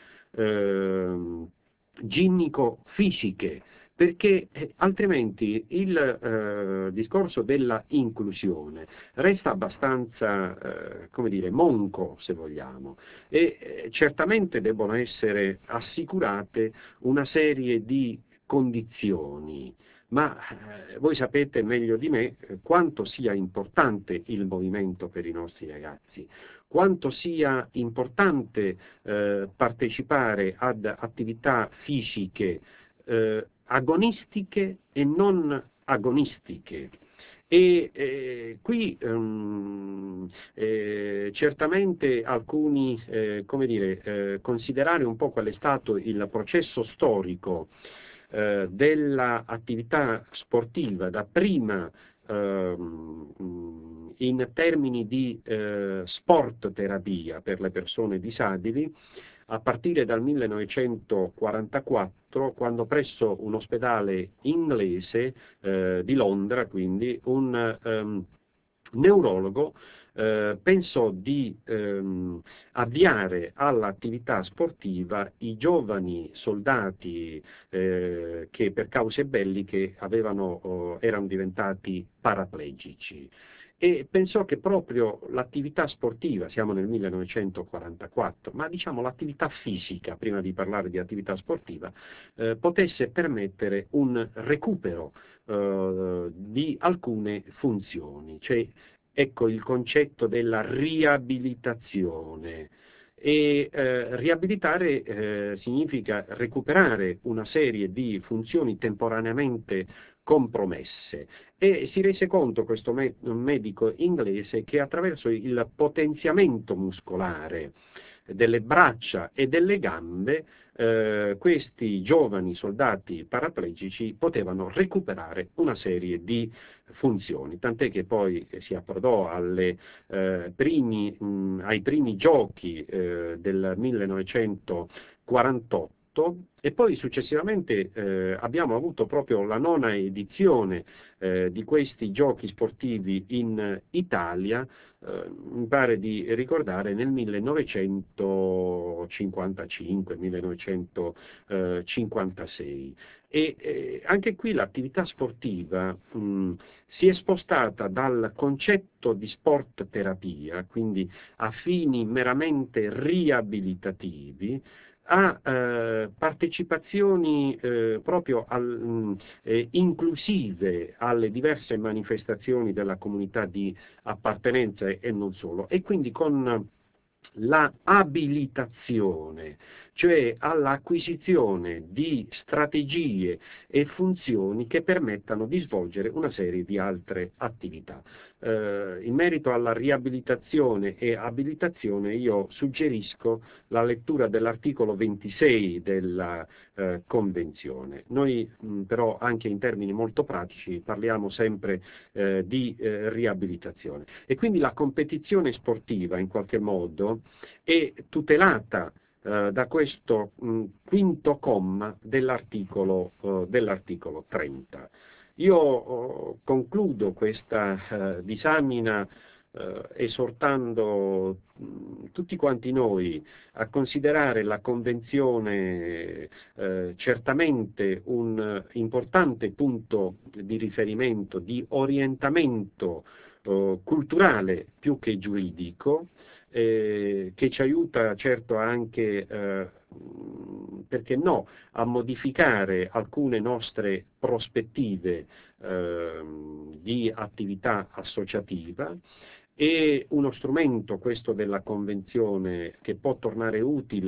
Speaker 2: ginnico-fisiche, perché altrimenti il discorso della inclusione resta abbastanza, come dire, monco, se vogliamo, e certamente debbono essere assicurate una serie di condizioni. Ma voi sapete meglio di me quanto sia importante il movimento per i nostri ragazzi, quanto sia importante partecipare ad attività fisiche agonistiche e non agonistiche. E qui certamente alcuni, come dire, considerare un po' qual è stato il processo storico dell'attività sportiva, da prima in termini di sport terapia per le persone disabili, a partire dal 1944, quando presso un ospedale inglese di Londra, quindi, un neurologo pensò di avviare all'attività sportiva i giovani soldati che per cause belliche erano diventati paraplegici. E pensò che proprio l'attività sportiva, siamo nel 1944, ma diciamo l'attività fisica, prima di parlare di attività sportiva, potesse permettere un recupero di alcune funzioni, cioè ecco il concetto della riabilitazione. E riabilitare significa recuperare una serie di funzioni temporaneamente compromesse, e si rese conto questo medico inglese che attraverso il potenziamento muscolare delle braccia e delle gambe questi giovani soldati paraplegici potevano recuperare una serie di funzioni, tant'è che poi si approdò ai primi giochi del 1948, e poi successivamente abbiamo avuto proprio la 9ª edizione di questi giochi sportivi in Italia, mi pare di ricordare nel 1955-1956. E anche qui l'attività sportiva si è spostata dal concetto di sport terapia, quindi a fini meramente riabilitativi, a partecipazioni proprio inclusive alle diverse manifestazioni della comunità di appartenenza e non solo, e quindi con la abilitazione, cioè all'acquisizione di strategie e funzioni che permettano di svolgere una serie di altre attività. In merito alla riabilitazione e abilitazione io suggerisco la lettura dell'articolo 26 della Convenzione. Noi però anche in termini molto pratici parliamo sempre di riabilitazione, e quindi la competizione sportiva in qualche modo è tutelata da questo quinto comma dell'articolo 30. Io concludo questa disamina esortando tutti quanti noi a considerare la Convenzione certamente un importante punto di riferimento, di orientamento culturale più che giuridico, che ci aiuta certo anche, perché no, a modificare alcune nostre prospettive di attività associativa. È uno strumento, questo della Convenzione, che può tornare utile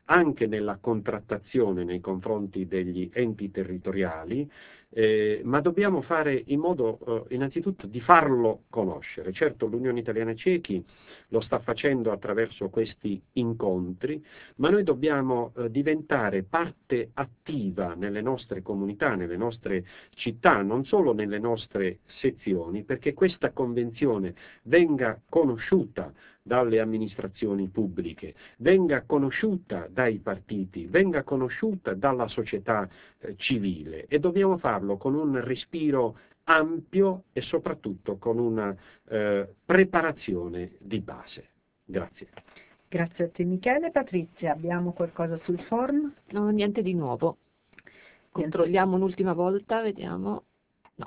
Speaker 2: anche nella contrattazione nei confronti degli enti territoriali, ma dobbiamo fare in modo innanzitutto di farlo conoscere. Certo, l'Unione Italiana Cechi lo sta facendo attraverso questi incontri, ma noi dobbiamo diventare parte attiva nelle nostre comunità, nelle nostre città, non solo nelle nostre sezioni, perché questa convenzione venga conosciuta dalle amministrazioni pubbliche, venga conosciuta dai partiti, venga conosciuta dalla società civile, e dobbiamo farlo con un respiro ampio e soprattutto con una preparazione di base. Grazie.
Speaker 1: Grazie a te Michele. Patrizia, abbiamo qualcosa sul form?
Speaker 3: No, niente di nuovo. Controlliamo un'ultima volta, vediamo. No.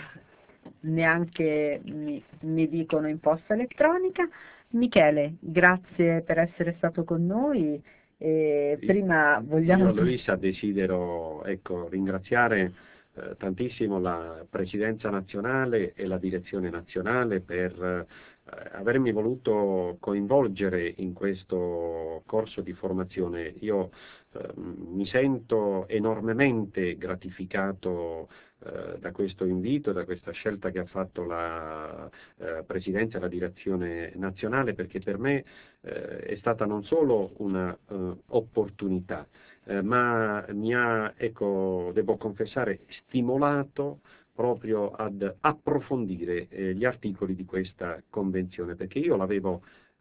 Speaker 1: Neanche mi dicono in posta elettronica. Michele, grazie per essere stato con noi. Prima vogliamo...
Speaker 2: Io, Luisa, desidero ringraziare tantissimo la Presidenza nazionale e la Direzione nazionale per avermi voluto coinvolgere in questo corso di formazione. Io mi sento enormemente gratificato da questo invito, da questa scelta che ha fatto la Presidenza e la Direzione nazionale, perché per me è stata non solo una opportunità, ma mi ha, devo confessare, stimolato proprio ad approfondire gli articoli di questa convenzione, perché io l'avevo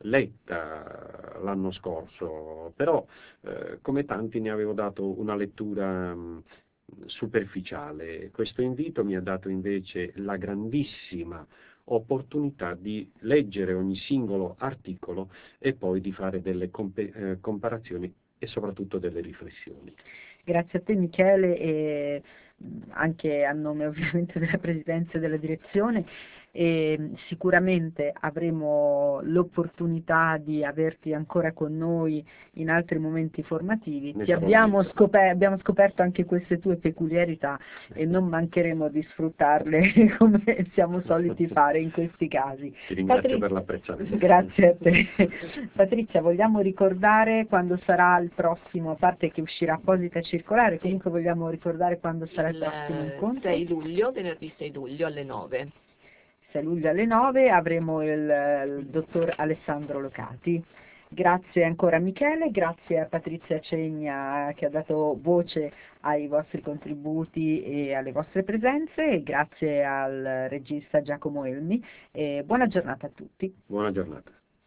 Speaker 2: letta l'anno scorso, però come tanti ne avevo dato una lettura superficiale. Questo invito mi ha dato invece la grandissima opportunità di leggere ogni singolo articolo e poi di fare delle comparazioni e soprattutto delle riflessioni.
Speaker 1: Grazie a te Michele, e anche a nome ovviamente della Presidenza e della Direzione, e sicuramente avremo l'opportunità di averti ancora con noi in altri momenti formativi. Abbiamo scoperto anche queste tue peculiarità e non mancheremo di sfruttarle come siamo soliti fare in questi casi.
Speaker 2: Ti ringrazio per l'apprezzamento.
Speaker 1: Grazie a te. Patrizia, vogliamo ricordare quando sarà il prossimo, a parte che uscirà apposita circolare, comunque vogliamo ricordare quando sarà il prossimo incontro?
Speaker 3: 6 luglio, venerdì 6 luglio alle 9.
Speaker 1: 6 luglio alle 9 avremo il dottor Alessandro Locati. Grazie ancora Michele, grazie a Patrizia Cegna che ha dato voce ai vostri contributi e alle vostre presenze, e grazie al regista Giacomo Elmi, e buona giornata a tutti.
Speaker 2: Buona giornata.